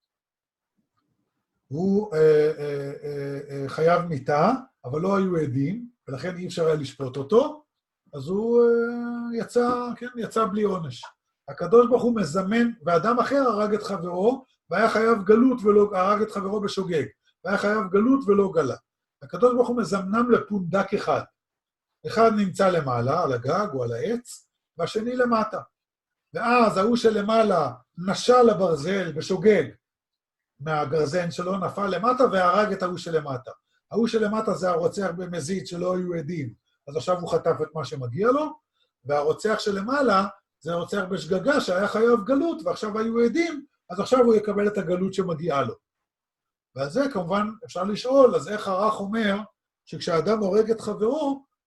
הוא חייב מיתה, אבל לא היו עדים, ולכן אי אפשר היה לשפוט אותו, אז הוא יצא בלי עונש. הקדוש ברוך הוא מזמן, ואדם אחר הרג את חברו, והיה חייב גלות ולא, הרג את חברו בשוגג, והיה חייב גלות ולא גלה. הקדוש ברוך הוא מזמנם לפונדק אחד. אחד נמצא למעלה, על הגג או על העץ, והשני למטה. ואז ההוא שלמעלה נשל לברזל בשוגג מהגרזן שלו, נפל למטה והרג את ההוא שלמטה. ההוא שלמטה זה הרוצח במזיד שלא היו עדים, אז עכשיו הוא חטף את מה שמגיע לו, והרוצח שלמעלה זה הרוצח בשגגה שהיה חייב גלות, ועכשיו היו עדים, אז עכשיו הוא יקבל את הגלות שמגיעה לו. ועל זה כמובן אפשר לשאול, אז איך ערך אומר שכשאדם הורג את חברו,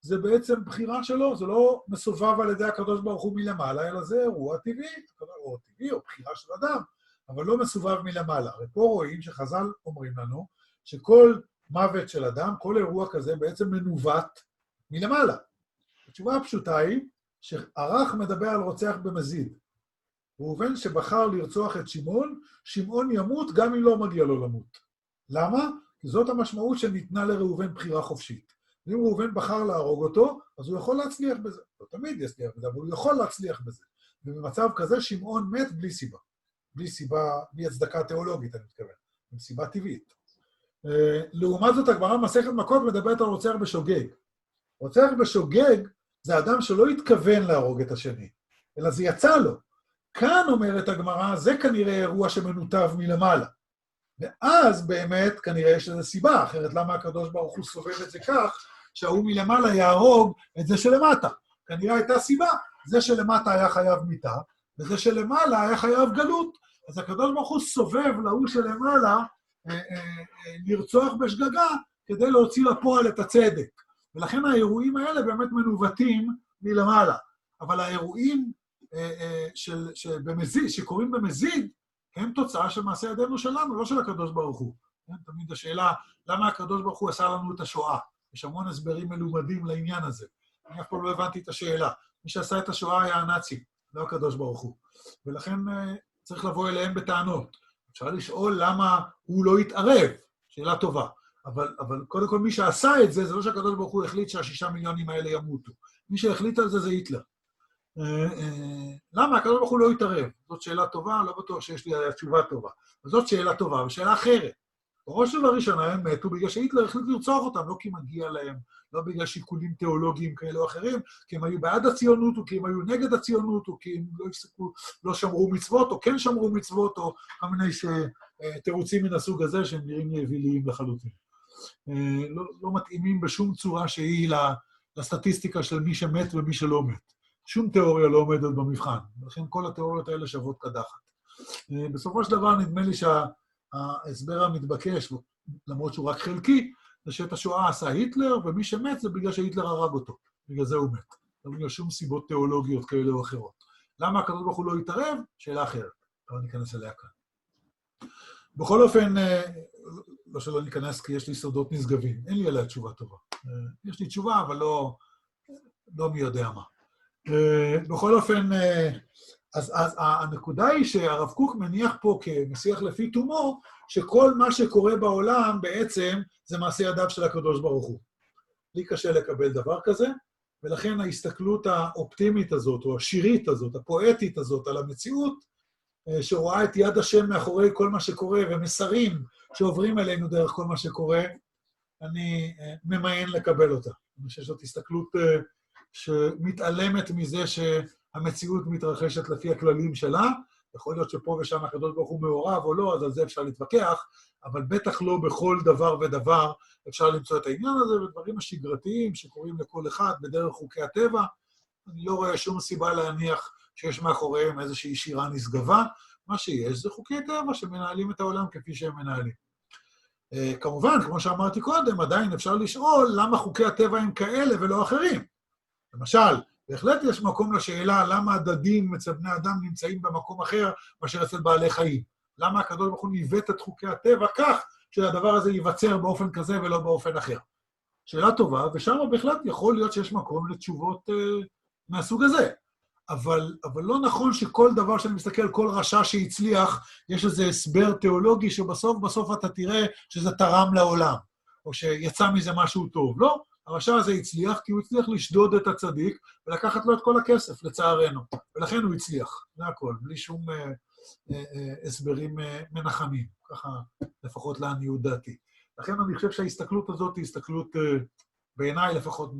זה בעצם בחירה שלו, זה לא מסובב על ידי הקדוש ברוך הוא מלמעלה, אלא זה אירוע טבעי, או טבעי או בחירה של אדם, אבל לא מסובב מלמעלה. הרי פה רואים שחז"ל אומרים לנו שכל מוות של אדם, כל אירוע כזה בעצם מנווט מלמעלה. התשובה הפשוטה היא שערך מדבר על רוצח במזיד. ראובן שבחר לרצוח את שמעון, שמעון ימות גם אם לא מגיע לו למות. למה? כי זאת המשמעות שניתנה לראובן בחירה חופשית. ואם ראובן בחר להרוג אותו, אז הוא יכול להצליח בזה. לא תמיד יצליח בזה, אבל הוא יכול להצליח בזה. ובמצב כזה שמעון מת בלי סיבה. בלי סיבה, בלי הצדקה תיאולוגית, אני מתכוון. עם סיבה טבעית. לעומת זאת, הגמרא מסכת מכות מדברת על רוצח בשוגג. רוצח בשוגג זה אדם שלא התכוון להרוג את השני, אלא זה יצא לו. כאן אומרת הגמרא, זה כנראה אירוע שמנותב מלמעלה. ואז באמת כנראה יש לזה סיבה, אחרת למה הקדוש ברוך הוא סובב את זה כך, שההוא מלמעלה יהרוג את זה שלמטה. כנראה הייתה סיבה, זה שלמטה היה חייב מיתה, וזה שלמעלה היה חייב גלות. אז הקדוש ברוך הוא סובב להוא שלמעלה לרצוח בשגגה, כדי להוציא לפועל את הצדק. ולכן האירועים האלה באמת מנווטים מלמעלה. אבל האירועים שקוראים במזיד, הם תוצאה של מעשה ידינו שלנו, לא של הקדוש ברוך הוא. תמיד השאלה, למה הקדוש ברוך הוא עשה לנו את השואה? יש המון הסברים מלומדים לעניין הזה. אני אף פעם לא הבנתי את השאלה. מי שעשה את השואה היה הנאצים, לא הקדוש ברוך הוא. ולכן צריך לבוא אליהם בטענות. אפשר לשאול למה הוא לא התערב, שאלה טובה. אבל קודם כל מי שעשה את זה, זה לא שהקדוש ברוך הוא החליט שה6 מיליונים האלה ימותו. מי שהחליט על זה זה היטלר. למה? הקדוש ברוך הוא לא התערב. זאת שאלה טובה, לא בטוח שיש לי תשובה טובה. זאת שאלה טובה, ושאלה אחרת. בראש ובראשונה הם מתו בגלל שהיטלר החליט לרצוח אותם, לא כי מגיע להם, לא בגלל שיקולים תיאולוגיים כאלה או אחרים, כי הם היו בעד הציונות, או כי הם היו נגד הציונות, או כי הם לא שמרו מצוות, או כן שמרו מצוות, או כל מיני תירוצים מן הסוג הזה, שהם נראים לי אוויליים לחלוטין. לא מתאימים בשום צורה שהיא לסטטיסטיקה של מי שמת ומי שלא מת. שום תיאוריה לא עומדת במבחן, ולכן כל התיאוריות האלה שוות קדחת. בסופו של דבר נדמה לי שההסבר המתבקש, למרות שהוא רק חלקי, זה שאת השואה עשה היטלר, ומי שמת זה בגלל שהיטלר הרג אותו, בגלל זה הוא מת. לא בגלל שום סיבות תיאולוגיות כאלה או אחרות. למה הקדוש ברוך הוא לא יתערב? שאלה אחרת. לא ניכנס אליה כאן. בכל אופן, לא שלא ניכנס כי יש לי סודות נשגבים. אין לי עליה תשובה טובה. יש לי תשובה, אבל לא מי יודע מה. בכל אופן, אז הנקודה היא שהרב קוק מניח פה כמשיח לפי תומו, שכל מה שקורה בעולם בעצם זה מעשה ידיו של הקדוש ברוך הוא. לי קשה לקבל דבר כזה, ולכן ההסתכלות האופטימית הזאת, או השירית הזאת, הפואטית הזאת על המציאות, שרואה את יד השם מאחורי כל מה שקורה, ומסרים שעוברים אלינו דרך כל מה שקורה, אני ממאן לקבל אותה. אני חושב שזאת הסתכלות שמתעלמת מזה שהמציאות מתרחשת לפי הכללים שלה, יכול להיות שפה ושם הקדוש ברוך הוא מעורב או לא, אז על זה אפשר להתווכח, אבל בטח לא בכל דבר ודבר אפשר למצוא את העניין הזה, ודברים השגרתיים שקורים לכל אחד בדרך חוקי הטבע, אני לא רואה שום סיבה להניח שיש מאחוריהם איזושהי שירה נשגבה, מה שיש זה חוקי טבע שמנהלים את העולם כפי שהם מנהלים. כמובן, כמו שאמרתי קודם, עדיין אפשר לשאול למה חוקי הטבע הם כאלה ולא אחרים. למשל, בהחלט יש מקום לשאלה למה הדדים אצל בני אדם נמצאים במקום אחר מאשר אצל בעלי חיים. למה הקדוש ברוך הוא ניווט את חוקי הטבע כך שהדבר הזה ייווצר באופן כזה ולא באופן אחר. שאלה טובה, ושם בהחלט יכול להיות שיש מקום לתשובות מהסוג הזה. אבל לא נכון שכל דבר שאני מסתכל, כל רשע שהצליח, יש איזה הסבר תיאולוגי שבסוף אתה תראה שזה תרם לעולם, או שיצא מזה משהו טוב. לא, הרשע הזה הצליח כי הוא הצליח לשדוד את הצדיק ולקחת לו את כל הכסף, לצערנו. ולכן הוא הצליח, זה הכל, בלי שום הסברים מנחמים, ככה לפחות לעניות דעתי. לכן אני חושב שההסתכלות הזאת היא הסתכלות, בעיניי לפחות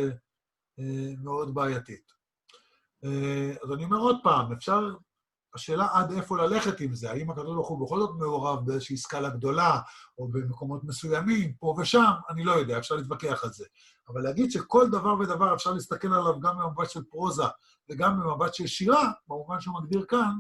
מאוד בעייתית. אז אני אומר עוד פעם, אפשר, השאלה עד איפה ללכת עם זה, האם הקדוש ברוך הוא בכל זאת מעורב באיזושהי סקאלה גדולה, או במקומות מסוימים, פה ושם, אני לא יודע, אפשר להתווכח על זה. אבל להגיד שכל דבר ודבר אפשר להסתכל עליו גם במבט של פרוזה, וגם במבט של שירה, במובן שהוא מגדיר כאן,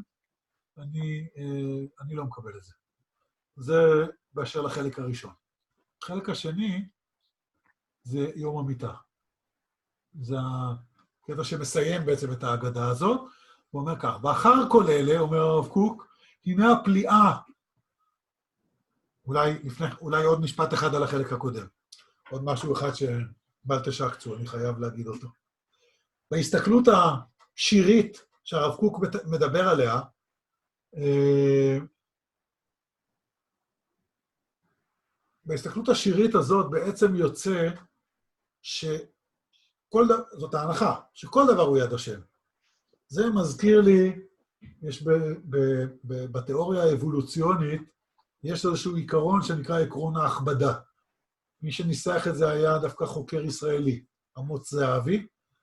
אני לא מקבל את זה. זה באשר לחלק הראשון. החלק השני זה יום המיטה. זה הקטע שמסיים בעצם את ההגדה הזאת. הוא אומר כך, ואחר כל אלה, אומר הרב קוק, הנה הפליאה, אולי עוד משפט אחד על החלק הקודם, עוד משהו אחד שבל תשקצו, אני חייב להגיד אותו. בהסתכלות השירית שהרב קוק מדבר עליה, בהסתכלות השירית הזאת בעצם יוצא זאת ההנחה, שכל דבר הוא יד השם. זה מזכיר לי, יש בתיאוריה האבולוציונית, יש איזשהו עיקרון שנקרא עקרון ההכבדה. מי שניסח את זה היה דווקא חוקר ישראלי, אמוץ זהבי,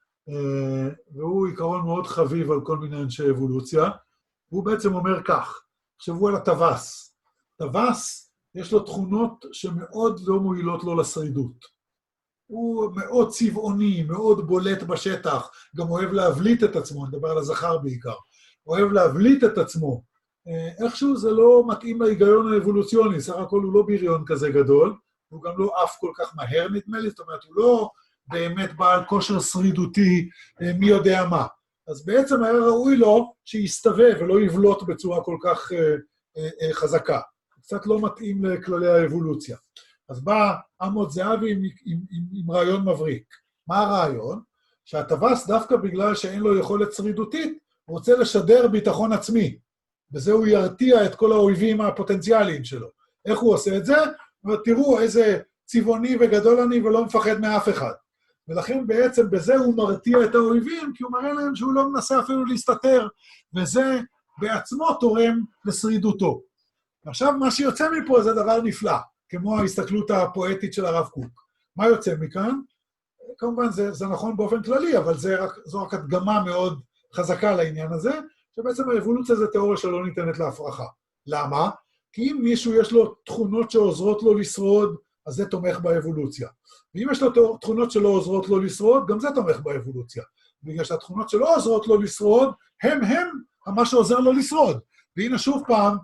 והוא עיקרון מאוד חביב על כל מיני אנשי אבולוציה. הוא בעצם אומר כך, תחשבו על הטווס. טווס, יש לו תכונות שמאוד לא מועילות לו לשרידות. הוא מאוד צבעוני, מאוד בולט בשטח, גם אוהב להבליט את עצמו, נדבר על הזכר בעיקר, אוהב להבליט את עצמו. איכשהו זה לא מתאים להיגיון האבולוציוני, סך הכל הוא לא בריון כזה גדול, הוא גם לא עף כל כך מהר נדמה לי, זאת אומרת, הוא לא באמת בעל כושר שרידותי, מי יודע מה. אז בעצם היה ראוי לו שיסתווה ולא יבלוט בצורה כל כך חזקה. קצת לא מתאים לכללי האבולוציה. אז בא אמוץ זהבי עם רעיון מבריק. מה הרעיון? שהטווס דווקא בגלל שאין לו יכולת שרידותית, הוא רוצה לשדר ביטחון עצמי. בזה הוא ירתיע את כל האויבים הפוטנציאליים שלו. איך הוא עושה את זה? תראו איזה צבעוני וגדול אני ולא מפחד מאף אחד. ולכן בעצם בזה הוא מרתיע את האויבים, כי הוא מראה להם שהוא לא מנסה אפילו להסתתר, וזה בעצמו תורם לשרידותו. עכשיו מה שיוצא מפה זה דבר נפלא, כמו ההסתכלות הפואטית של הרב קוק. מה יוצא מכאן? כמובן זה נכון באופן כללי, אבל זו רק הדגמה מאוד חזקה לעניין הזה, שבעצם האבולוציה זה תיאוריה שלא ניתנת להפרחה. למה? כי אם מישהו יש לו תכונות שעוזרות לו לשרוד, אז זה תומך באבולוציה. ואם יש לו תכונות שלא עוזרות לו לשרוד, גם זה תומך באבולוציה. בגלל שהתכונות שלא עוזרות לו לשרוד, הם מה שעוזר לו לשרוד. והנה שוב פעם,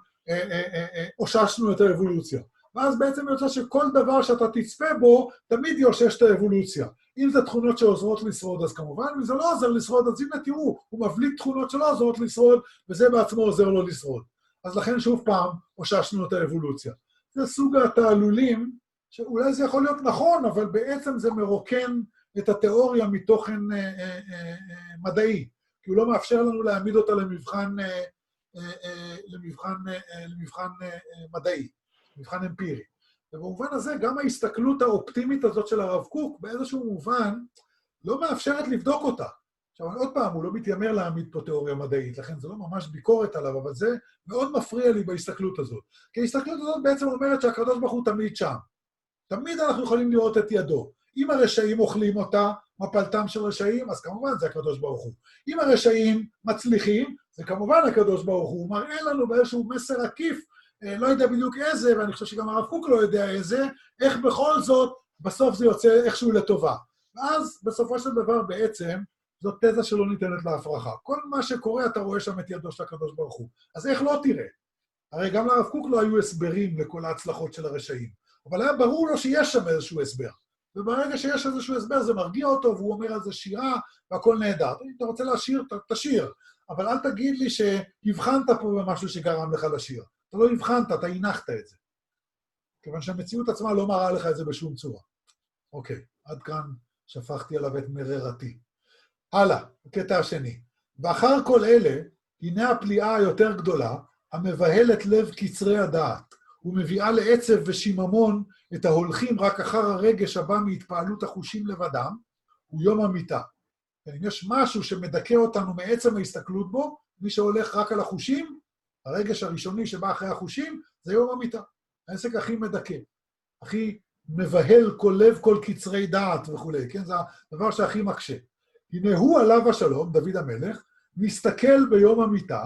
אוששנו את האבולוציה. ואז בעצם יוצא שכל דבר שאתה תצפה בו, תמיד יושש את האבולוציה. אם זה תכונות שעוזרות לשרוד, אז כמובן, אם זה לא עוזר לשרוד, אז הנה תראו, הוא מבליט תכונות שלא עוזרות לשרוד, וזה בעצמו עוזר לו לשרוד. אז לכן שוב פעם, אוששנו את האבולוציה. זה סוג התעלולים, שאולי זה יכול להיות נכון, אבל בעצם זה מרוקן את התיאוריה מתוכן מדעי, כי הוא לא מאפשר לנו להעמיד אותה למבחן מדעי, מבחן אמפירי. ובמובן הזה, גם ההסתכלות האופטימית הזאת של הרב קוק, באיזשהו מובן, לא מאפשרת לבדוק אותה. עכשיו, עוד פעם, הוא לא מתיימר להעמיד פה תיאוריה מדעית, לכן זה לא ממש ביקורת עליו, אבל זה מאוד מפריע לי בהסתכלות הזאת. כי ההסתכלות הזאת בעצם אומרת שהקדוש ברוך הוא תמיד שם. תמיד אנחנו יכולים לראות את ידו. אם הרשעים אוכלים אותה, מפלתם של רשעים, אז כמובן זה הקדוש ברוך הוא. אם הרשעים מצליחים, זה כמובן הקדוש ברוך הוא. הוא מראה לנו באיזשהו מסר עקיף, לא יודע בדיוק איזה, ואני חושב שגם הרב קוק לא יודע איזה, איך בכל זאת, בסוף זה יוצא איכשהו לטובה. ואז בסופו של דבר בעצם, זאת תזה שלא ניתנת להפרחה. כל מה שקורה, אתה רואה שם את ידו של הקדוש ברוך הוא. אז איך לא תראה? הרי גם לרב קוק לא היו הסברים לכל ההצלחות של הרשעים. אבל היה ברור לו שיש שם איזשהו הסבר. וברגע שיש איזשהו הסבר, זה מרגיע אותו, והוא אומר על זה שירה, והכל נהדר. אם אתה רוצה לשיר, תשיר. אבל אל תגיד לי שהבחנת פה במשהו שגרם לך לשיר. אתה לא הבחנת, אתה הנחת את זה. כיוון שהמציאות עצמה לא מראה לך את זה בשום צורה. אוקיי, עד כאן שפכתי עליו את מררתי. הלאה, הקטע השני. ואחר כל אלה, הנה הפליאה היותר גדולה, המבהלת לב קצרי הדעת, ומביאה לעצב ושיממון את ההולכים רק אחר הרגש הבא מהתפעלות החושים לבדם, הוא יום המיטה. אם יש משהו שמדכא אותנו מעצם ההסתכלות בו, מי שהולך רק על החושים, הרגש הראשוני שבא אחרי החושים, זה יום המיטה. העסק הכי מדכא, הכי מבהל כל לב, כל קצרי דעת וכו'. כן? זה הדבר שהכי מקשה. הנה הוא עליו השלום, דוד המלך, מסתכל ביום המיטה,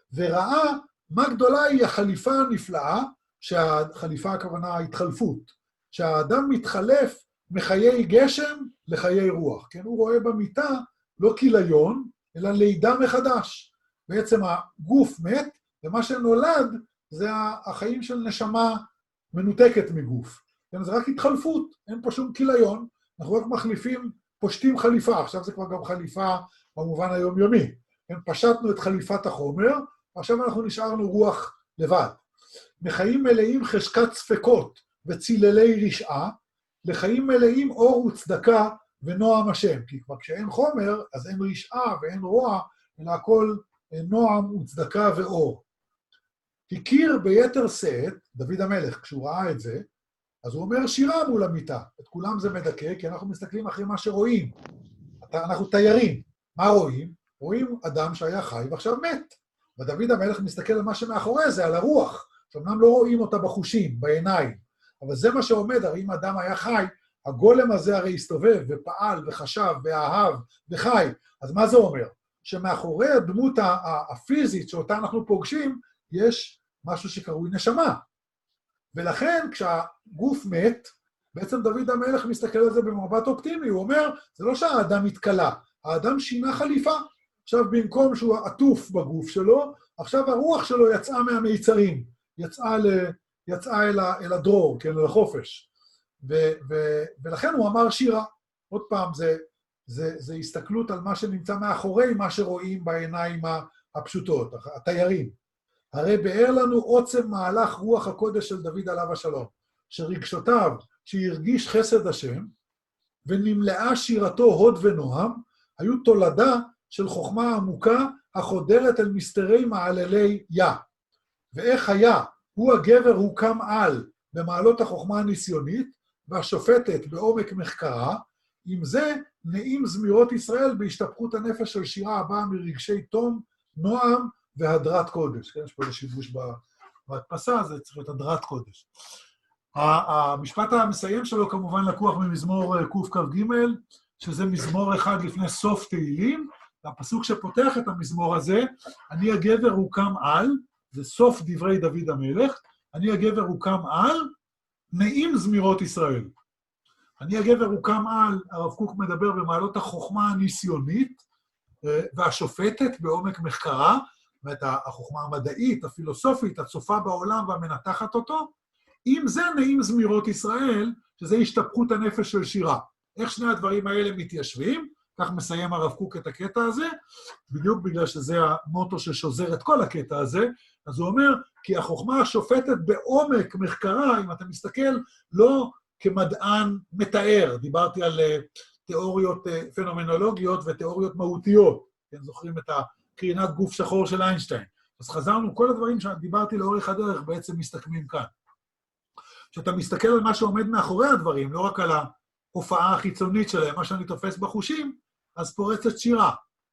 וראה מה גדולה היא החליפה הנפלאה, שהחליפה הכוונה ההתחלפות, שהאדם מתחלף מחיי גשם לחיי רוח. כן? הוא רואה במיטה לא כיליון, אלא לידה מחדש. בעצם הגוף מת, ומה שנולד זה החיים של נשמה מנותקת מגוף. כן? זה רק התחלפות, אין פה שום כיליון, אנחנו רק מחליפים פושטים חליפה, עכשיו זה כבר גם חליפה במובן היומיומי. פשטנו את חליפת החומר, ועכשיו אנחנו נשארנו רוח לבד. מחיים מלאים חשקת ספקות וציללי רשעה, לחיים מלאים אור וצדקה ונועם השם. כי כבר כשאין חומר, אז אין רשעה ואין רוע, אלא הכל נועם וצדקה ואור. הכיר ביתר שאת, דוד המלך, כשהוא ראה את זה, אז הוא אומר שירה מול המיטה. את כולם זה מדכא, כי אנחנו מסתכלים אחרי מה שרואים. אנחנו תיירים. מה רואים? רואים אדם שהיה חי ועכשיו מת. ודוד המלך מסתכל על מה שמאחורי זה, על הרוח. שאומנם לא רואים אותה בחושים, בעיניים. אבל זה מה שעומד, הרי אם אדם היה חי, הגולם הזה הרי הסתובב ופעל וחשב ואהב וחי. אז מה זה אומר? שמאחורי הדמות הפיזית שאותה אנחנו פוגשים, יש משהו שקרוי נשמה. ולכן כשהגוף מת, בעצם דוד המלך מסתכל על זה במבט אופטימי, הוא אומר, זה לא שהאדם התקלה, האדם שינה חליפה. עכשיו במקום שהוא עטוף בגוף שלו, עכשיו הרוח שלו יצאה מהמיצרים, יצאה אל הדרור, כן, לחופש. ולכן הוא אמר שירה. עוד פעם, זה הסתכלות על מה שנמצא מאחורי מה שרואים בעיניים הפשוטות, התיירים. הרי באר לנו עוצם מהלך רוח הקודש של דוד עליו השלום, שרגשותיו, שהרגיש חסד השם, ונמלאה שירתו הוד ונועם, היו תולדה של חוכמה עמוקה החודרת אל מסתרי מעללי יה. ואיך היה, הוא הגבר הוקם על במעלות החוכמה הניסיונית, והשופטת בעומק מחקרה, עם זה נעים זמירות ישראל בהשתפכות הנפש של שירה הבאה מרגשי תום, נועם והדרת קודש. כן, יש פה שיבוש בהדפסה, זה צריך להיות הדרת קודש. המשפט המסיים שלו כמובן לקוח ממזמור קכ"ג, שזה מזמור אחד לפני סוף תהילים, והפסוק שפותח את המזמור הזה, אני הגבר הוקם על, זה סוף דברי דוד המלך, אני הגבר הוקם על, נעים זמירות ישראל. אני הגבר הוקם על, הרב קוק מדבר במעלות החוכמה הניסיונית, והשופטת בעומק מחקרה, זאת אומרת, החוכמה המדעית, הפילוסופית, הצופה בעולם והמנתחת אותו, עם זה נעים זמירות ישראל, שזה השתפכות הנפש של שירה. איך שני הדברים האלה מתיישבים? כך מסיים הרב קוק את הקטע הזה, בדיוק בגלל שזה המוטו ששוזר את כל הקטע הזה, אז הוא אומר, כי החוכמה השופטת בעומק מחקרה, אם אתה מסתכל, לא כמדען מתאר, דיברתי על תיאוריות פנומנולוגיות ותיאוריות מהותיות, כן, זוכרים את הקרינת גוף שחור של איינשטיין. אז חזרנו, כל הדברים שדיברתי לאורך הדרך בעצם מסתכמים כאן. כשאתה מסתכל על מה שעומד מאחורי הדברים, לא רק על ההופעה החיצונית שלהם, מה שאני תופס בחושים, אז פורצת שירה.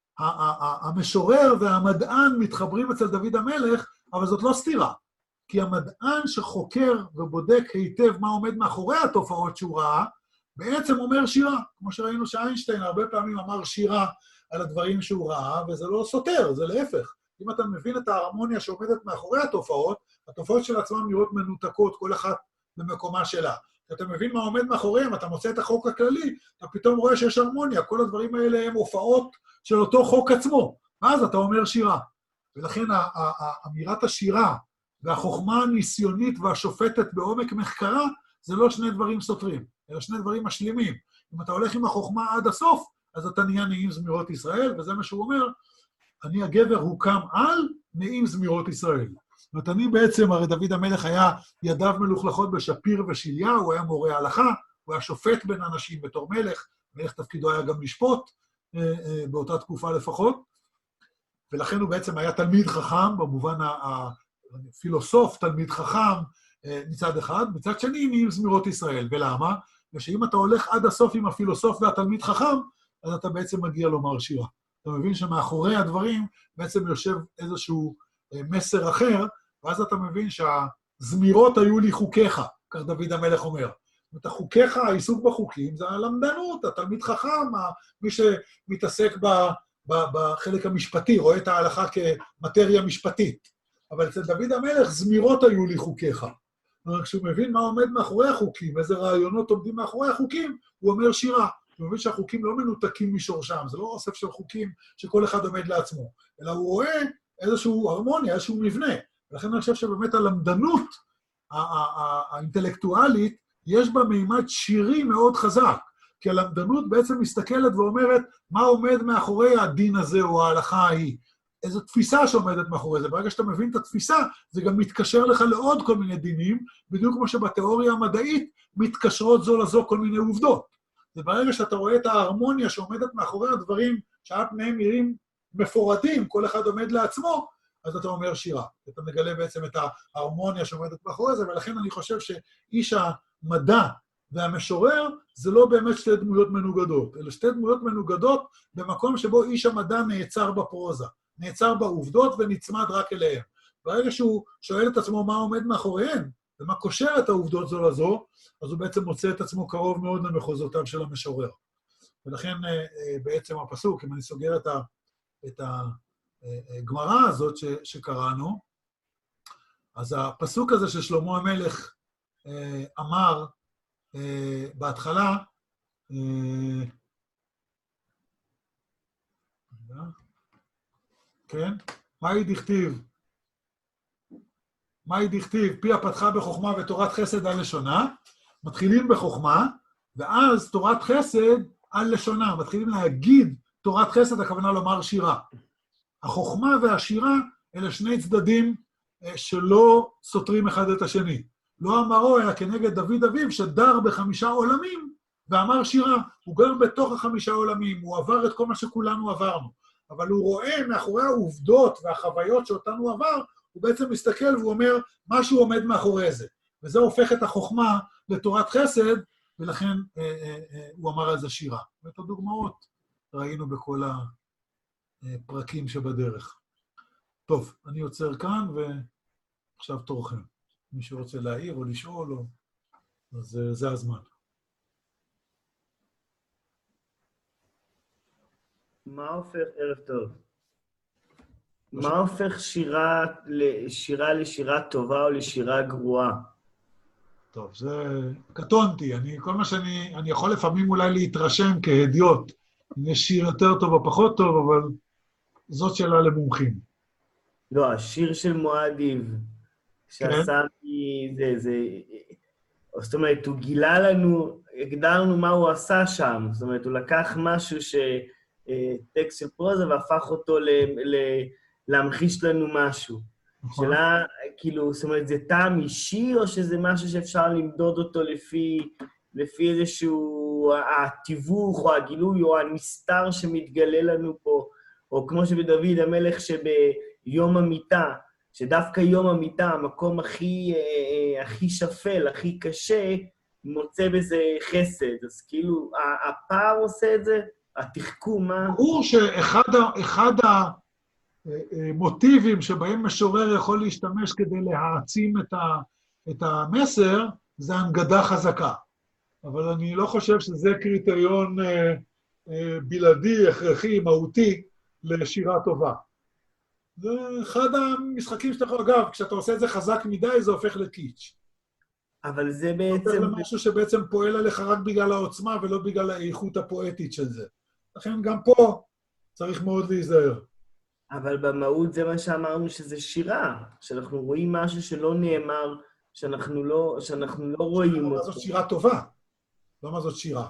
המשורר והמדען מתחברים אצל דוד המלך, אבל זאת לא סתירה. כי המדען שחוקר ובודק היטב מה עומד מאחורי התופעות שהוא ראה, בעצם אומר שירה. כמו שראינו שאיינשטיין הרבה פעמים אמר שירה על הדברים שהוא ראה, וזה לא סותר, זה להפך. אם אתה מבין את ההרמוניה שעומדת מאחורי התופעות, התופעות של עצמן נראות מנותקות, כל אחת במקומה שלה. אתה מבין מה עומד מאחוריהם, אתה מוצא את החוק הכללי, אתה פתאום רואה שיש הרמוניה, כל הדברים האלה הם הופעות של אותו חוק עצמו, ואז אתה אומר שירה. ולכן אמירת השירה והחוכמה הניסיונית והשופטת בעומק מחקרה, זה לא שני דברים סותרים, אלא שני דברים משלימים. אם אתה הולך עם החוכמה עד הסוף, אז אתה נהיה נעים זמירות ישראל, וזה מה שהוא אומר, אני הגבר הוקם על נעים זמירות ישראל. זאת אומרת, אני בעצם, הרי דוד המלך היה ידיו מלוכלכות בשפיר ושליה, הוא היה מורה הלכה, הוא היה שופט בין אנשים בתור מלך, מלך תפקידו היה גם לשפוט, באותה תקופה לפחות, ולכן הוא בעצם היה תלמיד חכם, במובן הפילוסוף, תלמיד חכם מצד אחד, מצד שני נעים זמירות ישראל. ולמה? ושאם אתה הולך עד הסוף עם הפילוסוף והתלמיד חכם, אז אתה בעצם מגיע לומר שירה. אתה מבין שמאחורי הדברים בעצם יושב איזשהו מסר אחר, ואז אתה מבין שהזמירות היו לי חוקיך, כך דוד המלך אומר. זאת אומרת, חוקיך, העיסוק בחוקים, זה הלמדנות, התלמיד חכם, מי שמתעסק בחלק המשפטי, רואה את ההלכה כמטריה משפטית. אבל אצל דוד המלך, זמירות היו לי חוקיך. כשהוא מבין מה עומד מאחורי החוקים, איזה רעיונות עומדים מאחורי החוקים, הוא אומר שירה. הוא מבין שהחוקים לא מנותקים משורשם, זה לא אוסף של חוקים שכל אחד עומד לעצמו, אלא הוא רואה איזשהו הרמוניה, איזשהו מבנה. ולכן אני חושב שבאמת הלמדנות האינטלקטואלית, יש בה מימד שירי מאוד חזק, כי הלמדנות בעצם מסתכלת ואומרת, מה עומד מאחורי הדין הזה או ההלכה ההיא. איזו תפיסה שעומדת מאחורי זה. ברגע שאתה מבין את התפיסה, זה גם מתקשר לך לעוד כל מיני דינים, בדיוק כמו שבתיאוריה המדעית מתקשרות זו לזו כל מיני עובדות. וברגע שאתה רואה את ההרמוניה שעומדת מאחורי הדברים, שעל פניהם נראים מפורטים, כל אחד עומד לעצמו, אז אתה אומר שירה. אתה מגלה בעצם את ההרמוניה שעומדת מאחורי זה, ולכן אני חושב שאיש המדע והמשורר זה לא באמת שתי דמויות מנוגדות, אלא שתי דמויות מנוגדות במקום שבו איש המדע נעצר בפרוזה, נעצר בעובדות ונצמד רק אליהם. ברגע שהוא שואל את עצמו מה עומד מאחוריהן, ומה קושר את העובדות זו לזו, אז הוא בעצם מוצא את עצמו קרוב מאוד למחוזותיו של המשורר. ולכן בעצם הפסוק, אם אני סוגר את הגמרא הזאת שקראנו, אז הפסוק הזה ששלמה המלך אמר בהתחלה, כן? מהי דכתיב? פיה פתחה בחוכמה ותורת חסד על לשונה, מתחילים בחוכמה, ואז תורת חסד על לשונה, מתחילים להגיד תורת חסד, הכוונה לומר שירה. החוכמה והשירה אלה שני צדדים שלא סותרים אחד את השני. לא אמרו, אלא כנגד דוד אביו, שדר ב5 עולמים, ואמר שירה. הוא גר בתוך 5 עולמים, הוא עבר את כל מה שכולנו עברנו. אבל הוא רואה מאחורי העובדות והחוויות שאותנו עבר, הוא בעצם מסתכל והוא אומר, משהו עומד מאחורי זה. וזה הופך את החוכמה לתורת חסד, ולכן הוא אמר על זה שירה. ואת הדוגמאות ראינו בכל הפרקים שבדרך. טוב, אני עוצר כאן, ועכשיו תורכם. מי שרוצה להעיר או לשאול, אז זה הזמן. מה הופך, ערב טוב, מה הופך שירה לשירה טובה או לשירה גרועה? טוב, זה קטונתי. כל מה שאני יכול לפעמים אולי להתרשם כהדיוט. יש שיר יותר טוב או פחות טוב, אבל זאת שאלה למומחים. לא, השיר של מועדיב, שעשה זאת אומרת, הוא גילה לנו, הגדרנו מה הוא עשה שם. זאת אומרת, הוא לקח משהו טקסט של פרוזה, והפך אותו להמחיש לנו משהו. שאלה, כאילו, זאת אומרת, זה טעם אישי, או שזה משהו שאפשר למדוד אותו לפי איזשהו התיווך, או הגילוי, או הנסתר שמתגלה לנו פה, או כמו שבדוד המלך שביום המיטה, שדווקא יום המיטה, המקום הכי שפל, הכי קשה, מוצא בזה חסד. אז כאילו, הפער עושה את זה? התחכום, מה? ברור שאחד המוטיבים שבהם משורר יכול להשתמש כדי להעצים את המסר, זה הנגדה חזקה. אבל אני לא חושב שזה קריטריון בלעדי, הכרחי, מהותי, לשירה טובה. זה אחד המשחקים שאתה יכול, אגב, כשאתה עושה את זה חזק מדי, זה הופך לקיץ'. אבל זה בעצם... זה משהו שבעצם פועל עליך רק בגלל העוצמה, ולא בגלל האיכות הפואטית של זה. לכן גם פה צריך מאוד להיזהר. אבל במהות זה מה שאמרנו שזה שירה, שאנחנו רואים משהו שלא נאמר, שאנחנו לא רואים אותו. למה זאת שירה טובה? למה זאת שירה?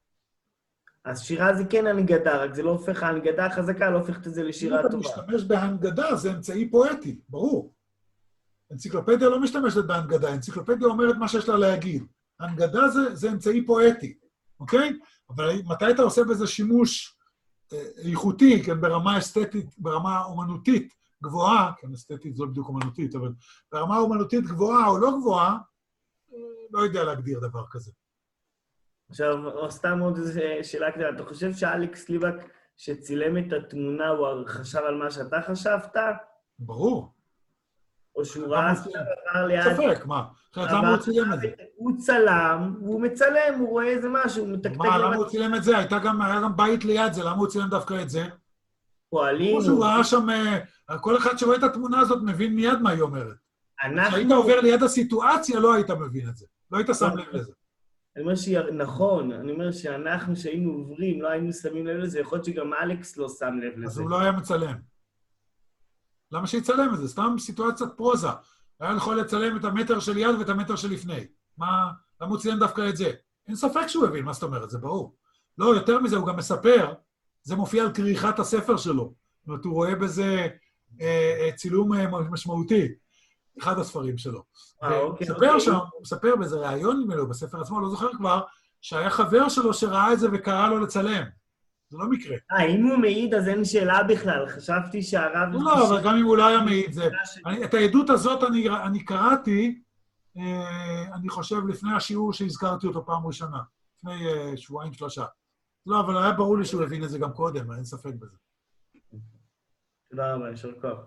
אז שירה זה כן הנגדה, רק זה לא הופך, ההנגדה החזקה לא הופכת את זה לשירה טובה. אם אתה משתמש בהנגדה, זה אמצעי פואטי, ברור. אנציקלופדיה לא משתמשת בהנגדה, אנציקלופדיה אומרת מה שיש לה להגיד. הנגדה זה אמצעי פואטי, אוקיי? אבל מתי אתה עושה בזה שימוש איכותי, כן, ברמה אסתטית, ברמה אומנותית גבוהה, כן, אסתטית זו בדיוק אומנותית, אבל ברמה אומנותית גבוהה או לא גבוהה, לא יודע להגדיר דבר כזה. עכשיו, או סתם עוד איזו שאלה כדי, אתה חושב שאלכס ליבק שצילם את התמונה, הוא חשב על מה שאתה חשבת? ברור. או שהוא ראה עבר ליד... ספק, מה? אחרת למה הוא צילם את זה? הוא צלם, והוא מצלם, הוא רואה איזה משהו, הוא מתקתק... מה, למה הוא צילם את זה? היה גם בית ליד זה, למה הוא צילם דווקא את זה? פועלים... הוא ראה שם... כל אחד שרואה את התמונה הזאת מבין מיד מה היא אומרת. כשהיית עובר ליד הסיטואציה, לא היית מבין את זה. לא היית שם לב לזה. אני אומר נכון, אני אומר שאנחנו שהיינו עוברים, לא היינו שמים לב לזה, יכול להיות שגם אלכס לא שם לב לזה. אז הוא לא היה מצלם. למה שיצלם את זה? סתם סיטואציית פרוזה. היה יכול לצלם את המטר של יד ואת המטר של לפני. למה הוא צילם דווקא את זה? אין ספק שהוא הבין, מה זאת אומרת? זה ברור. לא, יותר מזה, הוא גם מספר, זה מופיע על כריכת הספר שלו. זאת אומרת, הוא רואה בזה צילום משמעותי, אחד הספרים שלו. הוא מספר שם, הוא מספר באיזה ראיון ממנו, בספר עצמו, לא זוכר כבר, שהיה חבר שלו שראה את זה וקרא לו לצלם. זה לא מקרה. אם הוא מעיד, אז אין שאלה בכלל. חשבתי שהרב... לא, אבל גם אם הוא לא היה מעיד, את העדות הזאת אני קראתי, אני חושב, לפני השיעור שהזכרתי אותו פעם ראשונה, לפני שבועיים, 3. לא, אבל היה ברור לי שהוא הבין את זה גם קודם, אין ספק בזה. תודה רבה, ישר כוח.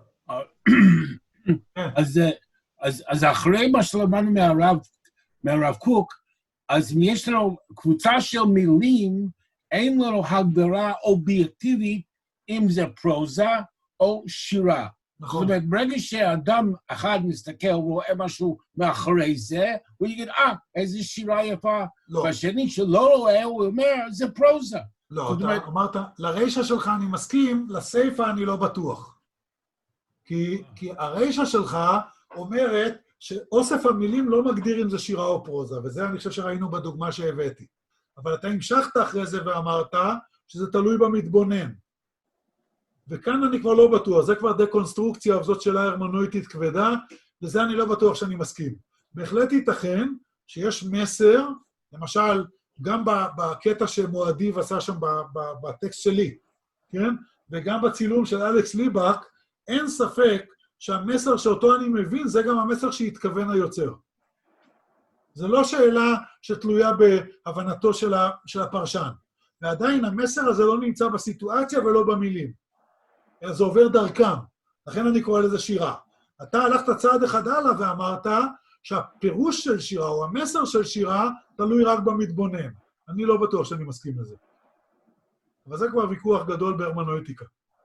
אז אחרי מה שלמדנו מהרב קוק, אז אם יש לנו קבוצה של מילים, אין לנו הגדרה אובייקטיבית אם זה פרוזה או שירה. נכון. זאת אומרת, ברגע שאדם אחד מסתכל ורואה משהו מאחורי זה, הוא יגיד, איזה שירה יפה. לא. והשני שלא רואה, הוא אומר, זה פרוזה. לא, אתה אמרת, לרישה שלך אני מסכים, לסייפה אני לא בטוח. כי הרישה שלך אומרת שאוסף המילים לא מגדיר אם זה שירה או פרוזה, וזה אני חושב שראינו בדוגמה שהבאתי. אבל אתה המשכת אחרי זה ואמרת שזה תלוי במתבונן. וכאן אני כבר לא בטוח, זה כבר דקונסטרוקציה, וזאת שאלה הרמנויטית כבדה, וזה אני לא בטוח שאני מסכים. בהחלט ייתכן שיש מסר, למשל, גם בקטע שמועדיב עשה שם בטקסט שלי, כן? וגם בצילום של אלכס ליבק, אין ספק שהמסר שאותו אני מבין, זה גם המסר שהתכוון היוצר. זו לא שאלה שתלויה בהבנתו של הפרשן. ועדיין המסר הזה לא נמצא בסיטואציה ולא במילים. אלא זה עובר דרכם. לכן אני קורא לזה שירה. אתה הלכת צעד אחד הלאה ואמרת שהפירוש של שירה או המסר של שירה תלוי רק במתבונן. אני לא בטוח שאני מסכים לזה. אבל זה כבר ויכוח גדול בהרמנויטיקה.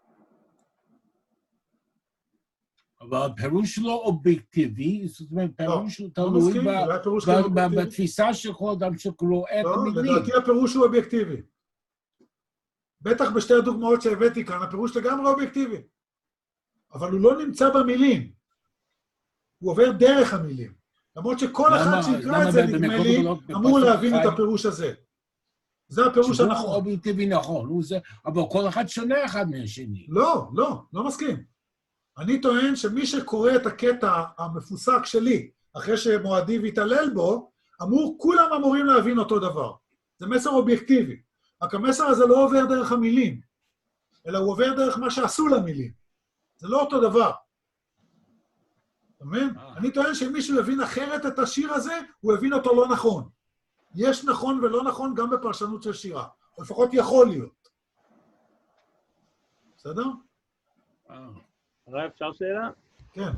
אבל הפירוש לא אובייקטיבי, זאת אומרת, פירוש תלוי בתפיסה של כל אדם שקורא את המילים. לדעתי הפירוש הוא אובייקטיבי. בטח בשתי הדוגמאות שהבאתי כאן, הפירוש לגמרי אובייקטיבי. אבל הוא לא נמצא במילים. הוא עובר דרך המילים. למרות שכל אחד שיקרא את זה, נדמה לי, אמור להבין את הפירוש הזה. זה הפירוש הנכון. שהוא אובייקטיבי נכון, אבל כל אחד שונה אחד מהשני. לא מסכים. אני טוען שמי שקורא את הקטע המפוסק שלי, אחרי שמועדיב יתעלל בו, כולם אמורים להבין אותו דבר. זה מסר אובייקטיבי. רק המסר הזה לא עובר דרך המילים, אלא הוא עובר דרך מה שעשו למילים. זה לא אותו דבר. אתה מבין? אני טוען שמישהו יבין אחרת את השיר הזה, הוא יבין אותו לא נכון. יש נכון ולא נכון גם בפרשנות של שירה. או לפחות יכול להיות. בסדר? הרב, אפשר שאלה? כן.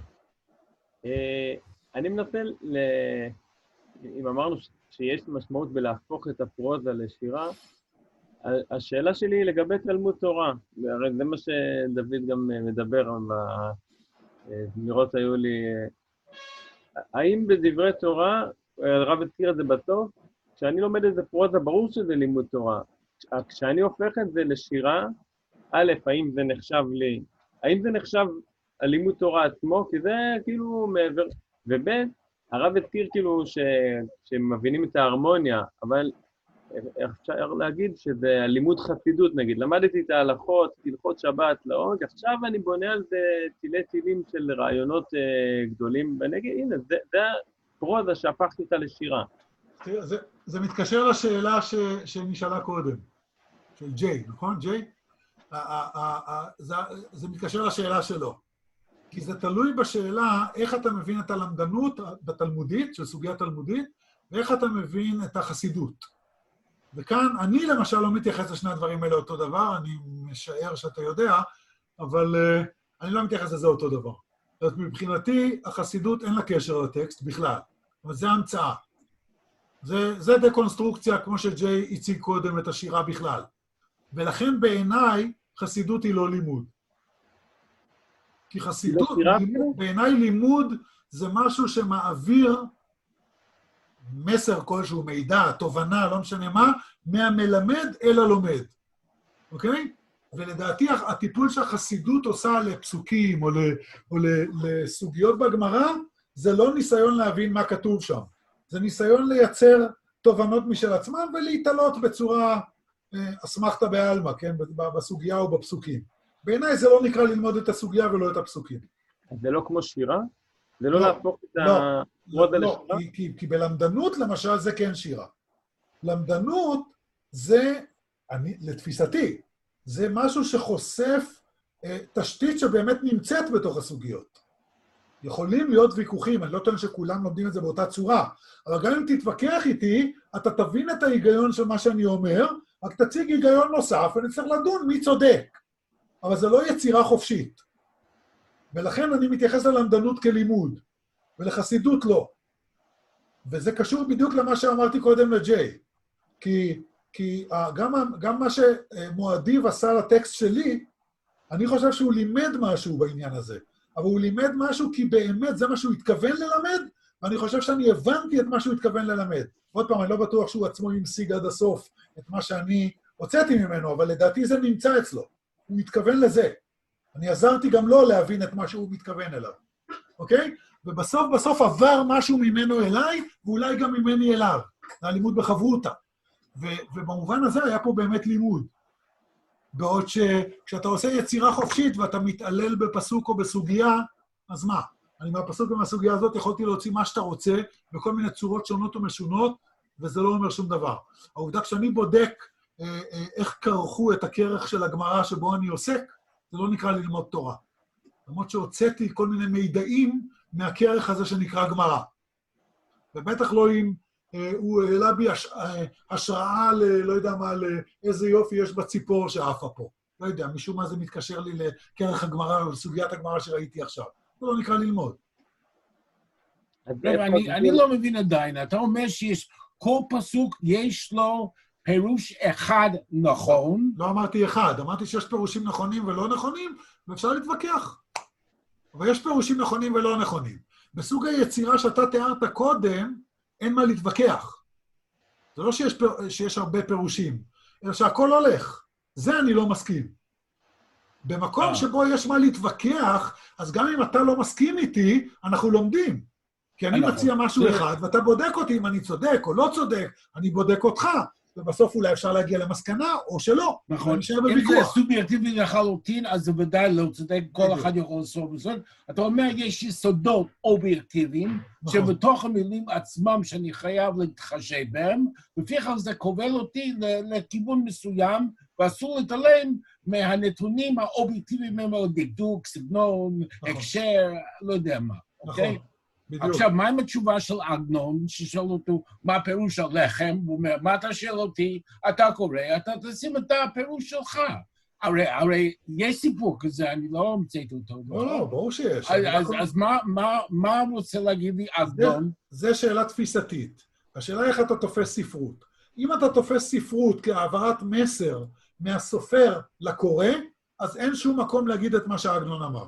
אני מנסה, אם אמרנו שיש משמעות בלהפוך את הפרוזה לשירה, השאלה שלי היא לגבי תלמוד תורה, והרי זה מה שדוד גם מדבר בזמירות היו לי, האם בדברי תורה, הרב הזכיר את זה בסוף, כשאני לומד את זה פרוזה, ברור שזה לימוד תורה, כשאני הופך את זה לשירה, א', האם זה נחשב לי, האם זה נחשב הלימוד תורה עצמו, כי זה כאילו מעבר, וב' הרב הזכיר כאילו שמבינים את ההרמוניה, אבל אפשר להגיד שזה לימוד חסידות, נגיד, למדתי את ההלכות, הלכות שבת לעומק, עכשיו אני בונה על זה צילי צילים של רעיונות גדולים, ואני אגיד, הנה, זה הפרוזה שהפכתי אותה לשירה. זה מתקשר לשאלה שנשאלה קודם, של ג'יי, נכון? ג'יי? זה מתקשר לשאלה שלו. כי זה תלוי בשאלה איך אתה מבין את הלמדנות בתלמודית, של סוגיה תלמודית, ואיך אתה מבין את החסידות. וכאן אני למשל לא מתייחס לשני הדברים האלה אותו דבר, אני משער שאתה יודע, אבל אני לא מתייחס לזה אותו דבר. זאת אומרת, מבחינתי, החסידות אין לה קשר לטקסט בכלל, אבל זה המצאה. זה דקונסטרוקציה, כמו שג'יי הציג קודם את השירה בכלל. ולכן בעיניי, חסידות היא לא לימוד. כי חסידות, בעיניי לימוד זה משהו שמעביר מסר כלשהו, מידע, תובנה, לא משנה מה, מהמלמד אל הלומד. אוקיי? ולדעתי הטיפול שהחסידות עושה לפסוקים או לסוגיות בגמרא, זה לא ניסיון להבין מה כתוב שם. זה ניסיון לייצר תובנות משל עצמם ולהתעלות בצורה אסמכתא בעלמא, כן, בסוגיה או בפסוקים. בעיניי זה לא נקרא ללמוד את הסוגיה ולא את הפסוקים. אז זה לא כמו שירה? זה לא לא, להפוך את הפרוזה לא, לשירה? כי בלמדנות למשל זה כן שירה. למדנות זה, לתפיסתי, זה משהו שחושף תשתית שבאמת נמצאת בתוך הסוגיות. יכולים להיות ויכוחים, אני לא טוען שכולם לומדים את זה באותה צורה, אבל גם אם תתווכח איתי, אתה תבין את ההיגיון של מה שאני אומר, רק תציג היגיון נוסף, ונצטרך לדון מי צודק. אבל זה לא יצירה חופשית. ולכן אני מתייחס ללמדנות כלימוד, ולחסידות לא. וזה קשור בדיוק למה שאמרתי קודם לג'יי. כי גם מה שמועדיב עשה לטקסט שלי, אני חושב שהוא לימד משהו בעניין הזה. אבל הוא לימד משהו כי באמת זה מה שהוא התכוון ללמד, ואני חושב שאני הבנתי את מה שהוא התכוון ללמד. עוד פעם, אני לא בטוח שהוא עצמו המשיג עד הסוף את מה שאני הוצאתי ממנו, אבל לדעתי זה נמצא אצלו. הוא מתכוון לזה. אני עזרתי גם לו להבין את מה שהוא מתכוון אליו. אוקיי? ובסוף עבר משהו ממנו אליי, ואולי גם ממני אליו. זה הלימוד בחברותא. ובמובן הזה היה פה באמת לימוד. בעוד שכשאתה עושה יצירה חופשית ואתה מתעלל בפסוק או בסוגיה, אז מה? אני מהפסוק ומהסוגיה הזאת יכולתי להוציא מה שאתה רוצה, בכל מיני צורות שונות ומשונות, וזה לא אומר שום דבר. העובדה כשאני בודק איך קרחו את הכרך של הגמרא שבו אני עוסק, זה לא נקרא ללמוד תורה. למרות שהוצאתי כל מיני מידעים מהכרך הזה שנקרא גמרא. ובטח לא אם הוא העלה בי השראה לא יודע מה, לאיזה יופי יש בציפור שעפה פה. לא יודע, משום מה זה מתקשר לי לכרך הגמרא או לסוגיית הגמרא שראיתי עכשיו. זה לא נקרא ללמוד. אני לא מבין עדיין. אתה אומר שיש כל פסוק יש לו פירוש אחד נכון. לא אמרתי אחד, אמרתי שיש פירושים נכונים ולא נכונים, ואפשר להתווכח. אבל יש פירושים נכונים ולא נכונים. בסוג היצירה שאתה תיארת קודם, אין מה להתווכח. זה לא שיש הרבה פירושים, אלא שהכל הולך. זה אני לא מסכים. במקום שבו יש מה להתווכח, אז גם אם אתה לא מסכים איתי, אנחנו לומדים. כי אני מציע משהו אחד, ואתה בודק אותי אם אני צודק או לא צודק, אני בודק אותך, ובסוף אולי אפשר להגיע למסקנה, או שלא. נכון. אם זה סובייקטיבי לחלוטין, אז זה ודאי לא צודק, כל אחד יכול לעשות בסוד. אתה אומר, יש יסודות אובייקטיביים, שבתוך המילים עצמם שאני חייב להתחשב בהם, לפיכך זה כובל אותי לכיוון מסוים, ואסור להתעלם מהנתונים האובייקטיביים, דקדוק, סגנון, הקשר, לא יודע מה. אוקיי? עכשיו, מה עם התשובה של עגנון, ששאל אותו מה הפירוש על לחם? הוא אומר, מה אתה שואל אותי? אתה קורא, אתה תשים את הפירוש שלך. הרי יש סיפור כזה, אני לא המצאתי אותו. לא, ברור שיש. אז מה רוצה להגיד לי עגנון? זה שאלה תפיסתית. השאלה איך אתה תופס ספרות. אם אתה תופס ספרות כהעברת מסר מהסופר לקורא, אז אין שום מקום להגיד את מה שעגנון אמר.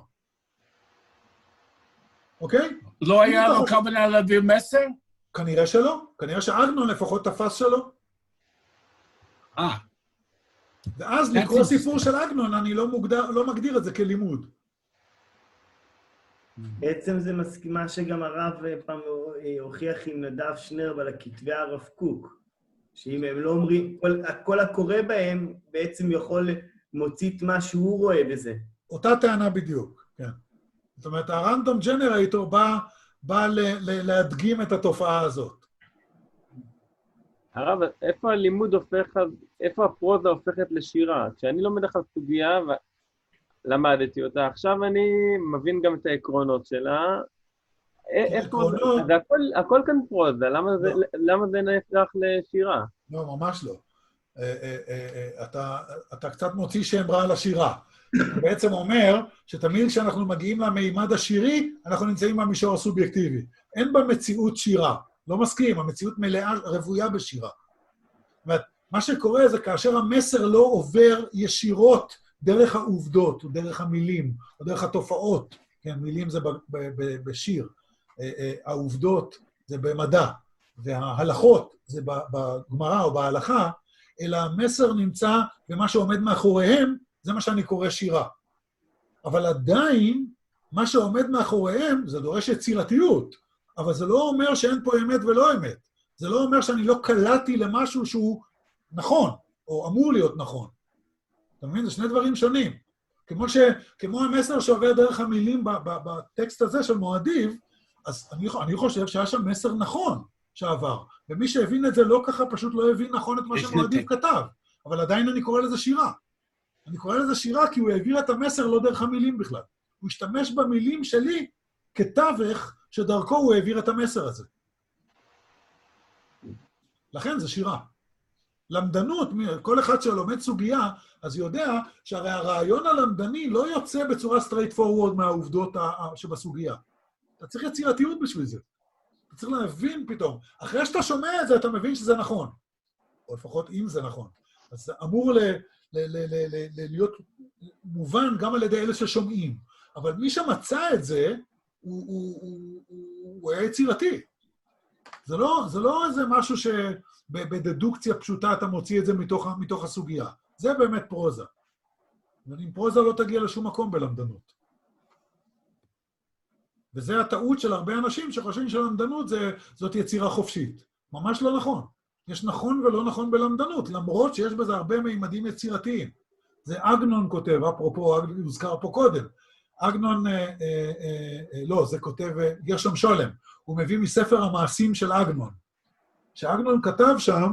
אוקיי? לא היה לו כוונה להעביר מסר? כנראה שלא. כנראה שעגנון לפחות תפס שלא. ואז לקרוא סיפור של עגנון, אני לא מגדיר את זה כלימוד. בעצם זה מסכימה שגם הרב פעם הוכיח עם נדב שנרב על הכתבי הרב קוק, שאם הם לא אומרים, כל הקורא בהם בעצם יכול מוציא את מה שהוא רואה בזה. אותה טענה בדיוק, כן. זאת אומרת, הרנדום ג'נרייטור בא להדגים את התופעה הזאת. הרב, איפה הלימוד איפה הפרוזה הופכת לשירה? כשאני לומד לך סוגיה ולמדתי אותה, עכשיו אני מבין גם את העקרונות שלה. הכל כאן פרוזה, למה זה נהפך לשירה? לא, ממש לא. אתה קצת מוציא שם רע לשירה. הוא בעצם אומר שתמיד כשאנחנו מגיעים למימד השירי, אנחנו נמצאים במישור הסובייקטיבי. אין במציאות שירה. לא מסכים, המציאות מלאה רבויה בשירה. זאת אומרת, מה שקורה זה כאשר המסר לא עובר ישירות דרך העובדות, או דרך המילים, או דרך התופעות. כן, מילים זה בשיר. העובדות זה במדע, וההלכות זה בגמרא או בהלכה, אלא המסר נמצא במה שעומד מאחוריהם, זה מה שאני קורא שירה. אבל עדיין, מה שעומד מאחוריהם, זה דורש יצירתיות, אבל זה לא אומר שאין פה אמת ולא אמת. זה לא אומר שאני לא קלעתי למשהו שהוא נכון, או אמור להיות נכון. אתה מבין? זה שני דברים שונים. כמו המסר שעובר דרך המילים בטקסט הזה של מועדיב, אז אני חושב שהיה שם מסר נכון שעבר. ומי שהבין את זה לא ככה, פשוט לא הבין נכון את מה שמועדיב כתב. אבל עדיין אני קורא לזה שירה. אני קורא לזה שירה כי הוא העביר את המסר לא דרך המילים בכלל. הוא השתמש במילים שלי כתווך שדרכו הוא העביר את המסר הזה. לכן זה שירה. למדנות, כל אחד שלומד סוגיה, אז יודע שהרי הרעיון הלמדני לא יוצא בצורה straight forward מהעובדות שבסוגיה. אתה צריך יצירתיות בשביל זה. אתה צריך להבין פתאום. אחרי שאתה שומע את זה, אתה מבין שזה נכון. או לפחות אם זה נכון. אז זה אמור להיות מובן גם על ידי אלה ששומעים. אבל מי שמצא את זה, הוא היה יצירתי. זה לא איזה משהו שבדדוקציה פשוטה אתה מוציא את זה מתוך הסוגיה. זה באמת פרוזה. ועם פרוזה לא תגיע לשום מקום בלמדנות. וזה הטעות של הרבה אנשים שחושבים שלמדנות זאת יצירה חופשית. ממש לא נכון. יש נכון ולא נכון בלמדנות, למרות שיש בזה הרבה מימדים יצירתיים. זה אגנון כותב, אפרופו, הוזכר פה קודם. אגנון, לא, זה כותב גרשם שולם. הוא מביא מספר המעשים של אגנון. שאגנון כתב שם,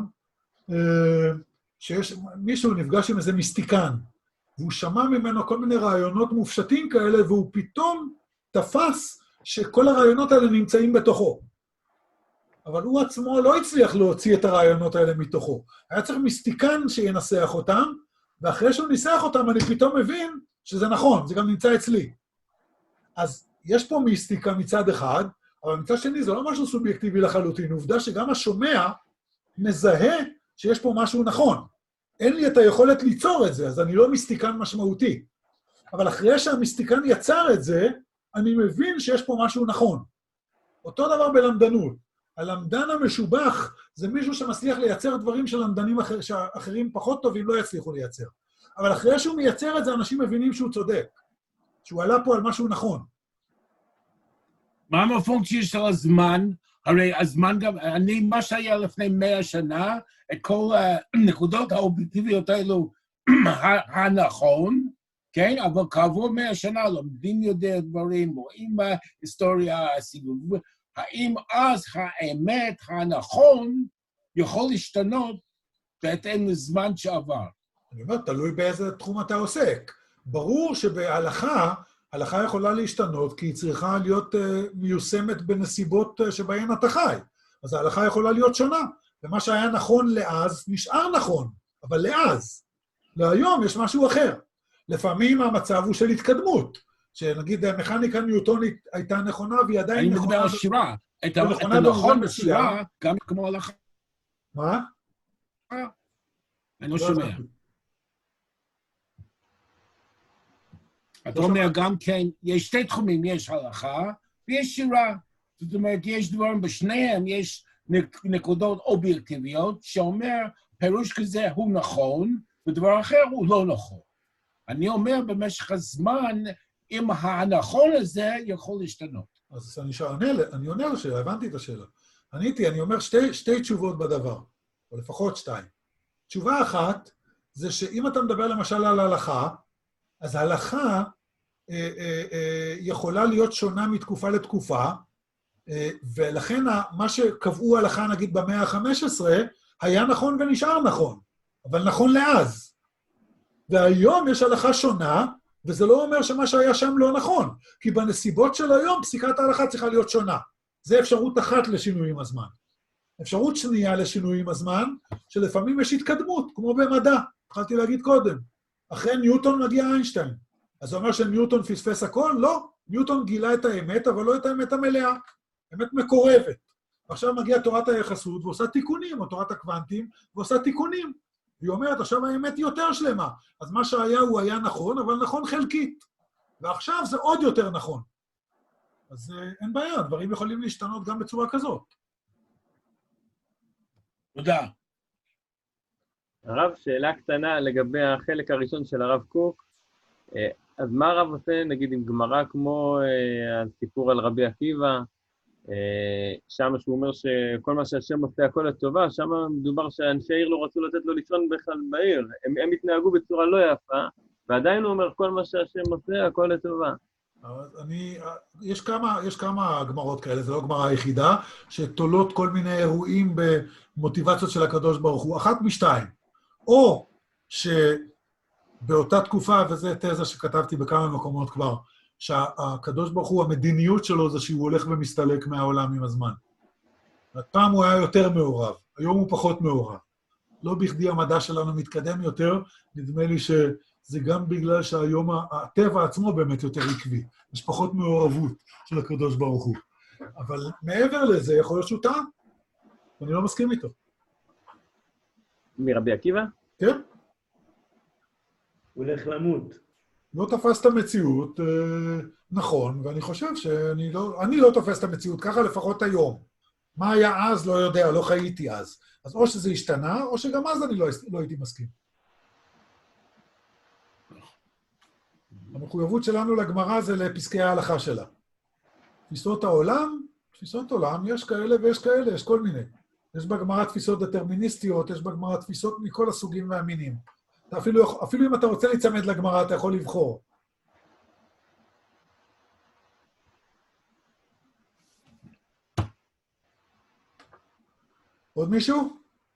שיש מישהו נפגש עם איזה מיסטיקן, והוא שמע ממנו כל מיני רעיונות מופשטים כאלה, והוא פתאום תפס שכל הרעיונות האלה נמצאים בתוכו. אבל הוא עצמו לא הצליח להוציא את הרעיונות האלה מתוכו. היה צריך מיסטיקן שינסח אותם, ואחרי שהוא ניסח אותם, אני פתאום מבין שזה נכון, זה גם נמצא אצלי. אז יש פה מיסטיקה מצד אחד, אבל מצד שני זה לא משהו סובייקטיבי לחלוטין. עובדה שגם השומע מזהה שיש פה משהו נכון. אין לי את היכולת ליצור את זה, אז אני לא מיסטיקן משמעותי. אבל אחרי שהמיסטיקן יצר את זה, אני מבין שיש פה משהו נכון. אותו דבר בלמדנות. הלמדן המשובח זה מישהו שמצליח לייצר דברים שלמדנים שאחרים פחות טובים לא יצליחו לייצר. אבל אחרי שהוא מייצר את זה, אנשים מבינים שהוא צודק. שהוא עלה פה על משהו נכון. מה הפונקציה של הזמן? הרי הזמן גם, מה שהיה לפני 100 שנה, את כל הנקודות האובייקטיביות האלו הנכון, כן? אבל כעבור 100 שנה לומדים יותר דברים, רואים בהיסטוריה הסיבוב, האם אז האמת הנכון יכול להשתנות בהתאם לזמן שעבר? אני אומר, תלוי באיזה תחום אתה עוסק. ברור שבהלכה, הלכה יכולה להשתנות, כי היא צריכה להיות מיושמת בנסיבות שבהן אתה חי. אז ההלכה יכולה להיות שונה. ומה שהיה נכון לאז, נשאר נכון, אבל לאז. להיום יש משהו אחר. לפעמים המצב הוא של התקדמות, שנגיד המכניקה ניוטונית הייתה נכונה, והיא עדיין אני נכונה... מדבר על שירה. את הנכון בשירה, גם כמו הלכה. מה? אני לא שומע. אתה אומר גם כן, יש שתי תחומים, יש הלכה ויש שירה. זאת אומרת, יש דברים בשניהם, יש נקודות אובייקטיביות, שאומר, פירוש כזה הוא נכון, ודבר אחר הוא לא נכון. אני אומר במשך הזמן, אם הנכון הזה יכול להשתנות. אז אני עונה לשאלה, הבנתי את השאלה. אני אומר שתי תשובות בדבר, או לפחות שתיים. תשובה אחת, זה שאם אתה מדבר למשל על הלכה, אז ההלכה יכולה להיות שונה מתקופה לתקופה, ולכן מה שקבעו הלכה, נגיד, במאה ה-15, היה נכון ונשאר נכון, אבל נכון לאז. והיום יש הלכה שונה, וזה לא אומר שמה שהיה שם לא נכון, כי בנסיבות של היום פסיקת ההלכה צריכה להיות שונה. זה אפשרות אחת לשינוי עם הזמן. אפשרות שנייה לשינוי עם הזמן, שלפעמים יש התקדמות, כמו במדע, התחלתי להגיד קודם. אחרי ניוטון מגיע איינשטיין. אז זה אומר שניוטון פספס הכל? לא. ניוטון גילה את האמת, אבל לא את האמת המלאה. אמת מקורבת. עכשיו מגיעה תורת היחסות ועושה תיקונים, או תורת הקוונטים, ועושה תיקונים. והיא אומרת, עכשיו האמת היא יותר שלמה. אז מה שהיה הוא היה נכון, אבל נכון חלקית. ועכשיו זה עוד יותר נכון. אז אין בעיה, דברים יכולים להשתנות גם בצורה כזאת. תודה. הרב, שאלה קטנה לגבי החלק הראשון של הרב קוק. אז מה הרב עושה, נגיד, עם גמרא כמו הסיפור על רבי עקיבא, שם שהוא אומר שכל מה שהשם עושה הכל לטובה, שם מדובר שאנשי העיר לא רצו לתת לו לישון בכלל בעיר. הם התנהגו בצורה לא יפה, ועדיין הוא אומר כל מה שהשם עושה הכל לטובה. יש כמה גמרות כאלה, זו לא גמרה היחידה, שתולות כל מיני אירועים במוטיבציות של הקדוש ברוך הוא. אחת משתיים. או שבאותה תקופה, וזו תזה שכתבתי בכמה מקומות כבר, שהקדוש ברוך הוא, המדיניות שלו זה שהוא הולך ומסתלק מהעולם עם הזמן. פעם הוא היה יותר מעורב, היום הוא פחות מעורב. לא בכדי המדע שלנו מתקדם יותר, נדמה לי שזה גם בגלל שהיום הטבע עצמו באמת יותר עקבי. יש פחות מעורבות של הקדוש ברוך הוא. אבל מעבר לזה יכול להיות שהוא טעה, ואני לא מסכים איתו. מרבי עקיבא? כן. הוא הולך למות. לא תפס את המציאות, נכון, ואני חושב אני לא תופס את המציאות, ככה לפחות היום. מה היה אז, לא יודע, לא חייתי אז. אז או שזה השתנה, או שגם אז אני לא הייתי מסכים. המחויבות שלנו לגמרא זה לפסקי ההלכה שלה. תפיסות עולם, יש כאלה ויש כאלה, יש כל מיני. יש בגמרא תפיסות דטרמיניסטיות, יש בגמרא תפיסות מכל הסוגים והמינים. אפילו אם אתה רוצה להיצמד לגמרא, אתה יכול לבחור. עוד מישהו?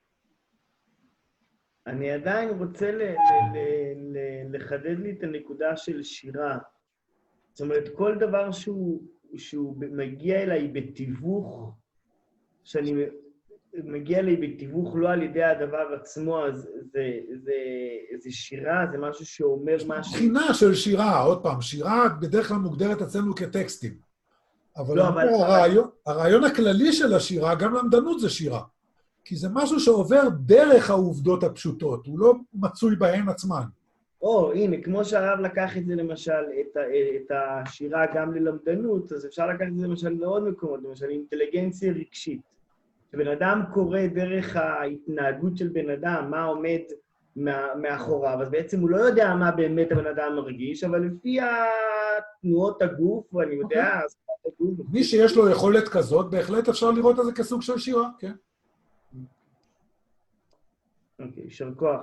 אני עדיין רוצה לחדד לי את הנקודה של שירה. זאת אומרת, כל דבר שהוא מגיע אליי בתיווך, שאני מגיע אליי בתיווך לא על ידי הדבר עצמו, אז זה שירה, זה משהו שאומר משהו. בחינה של שירה, עוד פעם, שירה בדרך כלל מוגדרת אצלנו כטקסטים. אבל הרעיון הכללי של השירה, גם למדנות זה שירה. כי זה משהו שעובר דרך העובדות הפשוטות, הוא לא מצוי בהן עצמן. הנה, כמו שהרב לקח את זה למשל, את השירה גם ללמדנות, אז אפשר לקחת את זה למשל לעוד מקומות, למשל אינטליגנציה רגשית. שבן אדם קורא דרך ההתנהגות של בן אדם, מה עומד מאחוריו, אז בעצם הוא לא יודע מה באמת הבן אדם מרגיש, אבל לפי תנועות הגוף, ואני יודע, אז הגוף... מי שיש לו יכולת כזאת, בהחלט אפשר לראות את זה כסוג של שירה, כן? אוקיי, יישר כוח.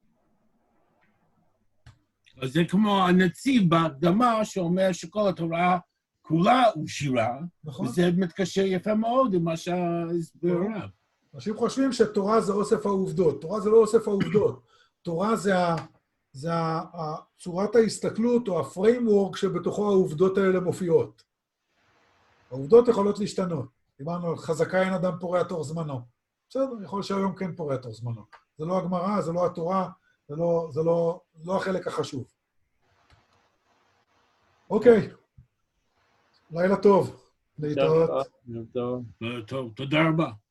אז זה כמו הנציב בהקדמה שאומר שכל התורה כולה הוא שירה, נכון. וזה מתקשר יפה מאוד עם מה שהסביר הרב. אנשים חושבים שתורה זה אוסף העובדות. תורה זה לא אוסף העובדות. תורה זה צורת ההסתכלות או הפריימוורק שבתוכו העובדות האלה מופיעות. העובדות יכולות להשתנות. דיברנו על חזקה אין אדם פורע תוך זמנו. בסדר, יכול שהיום כן פורע תוך זמנו. זה לא הגמרא, זה לא התורה, זה לא החלק החשוב. אוקיי. לילה טוב. להתראות. טוב. טוב, תודה רבה.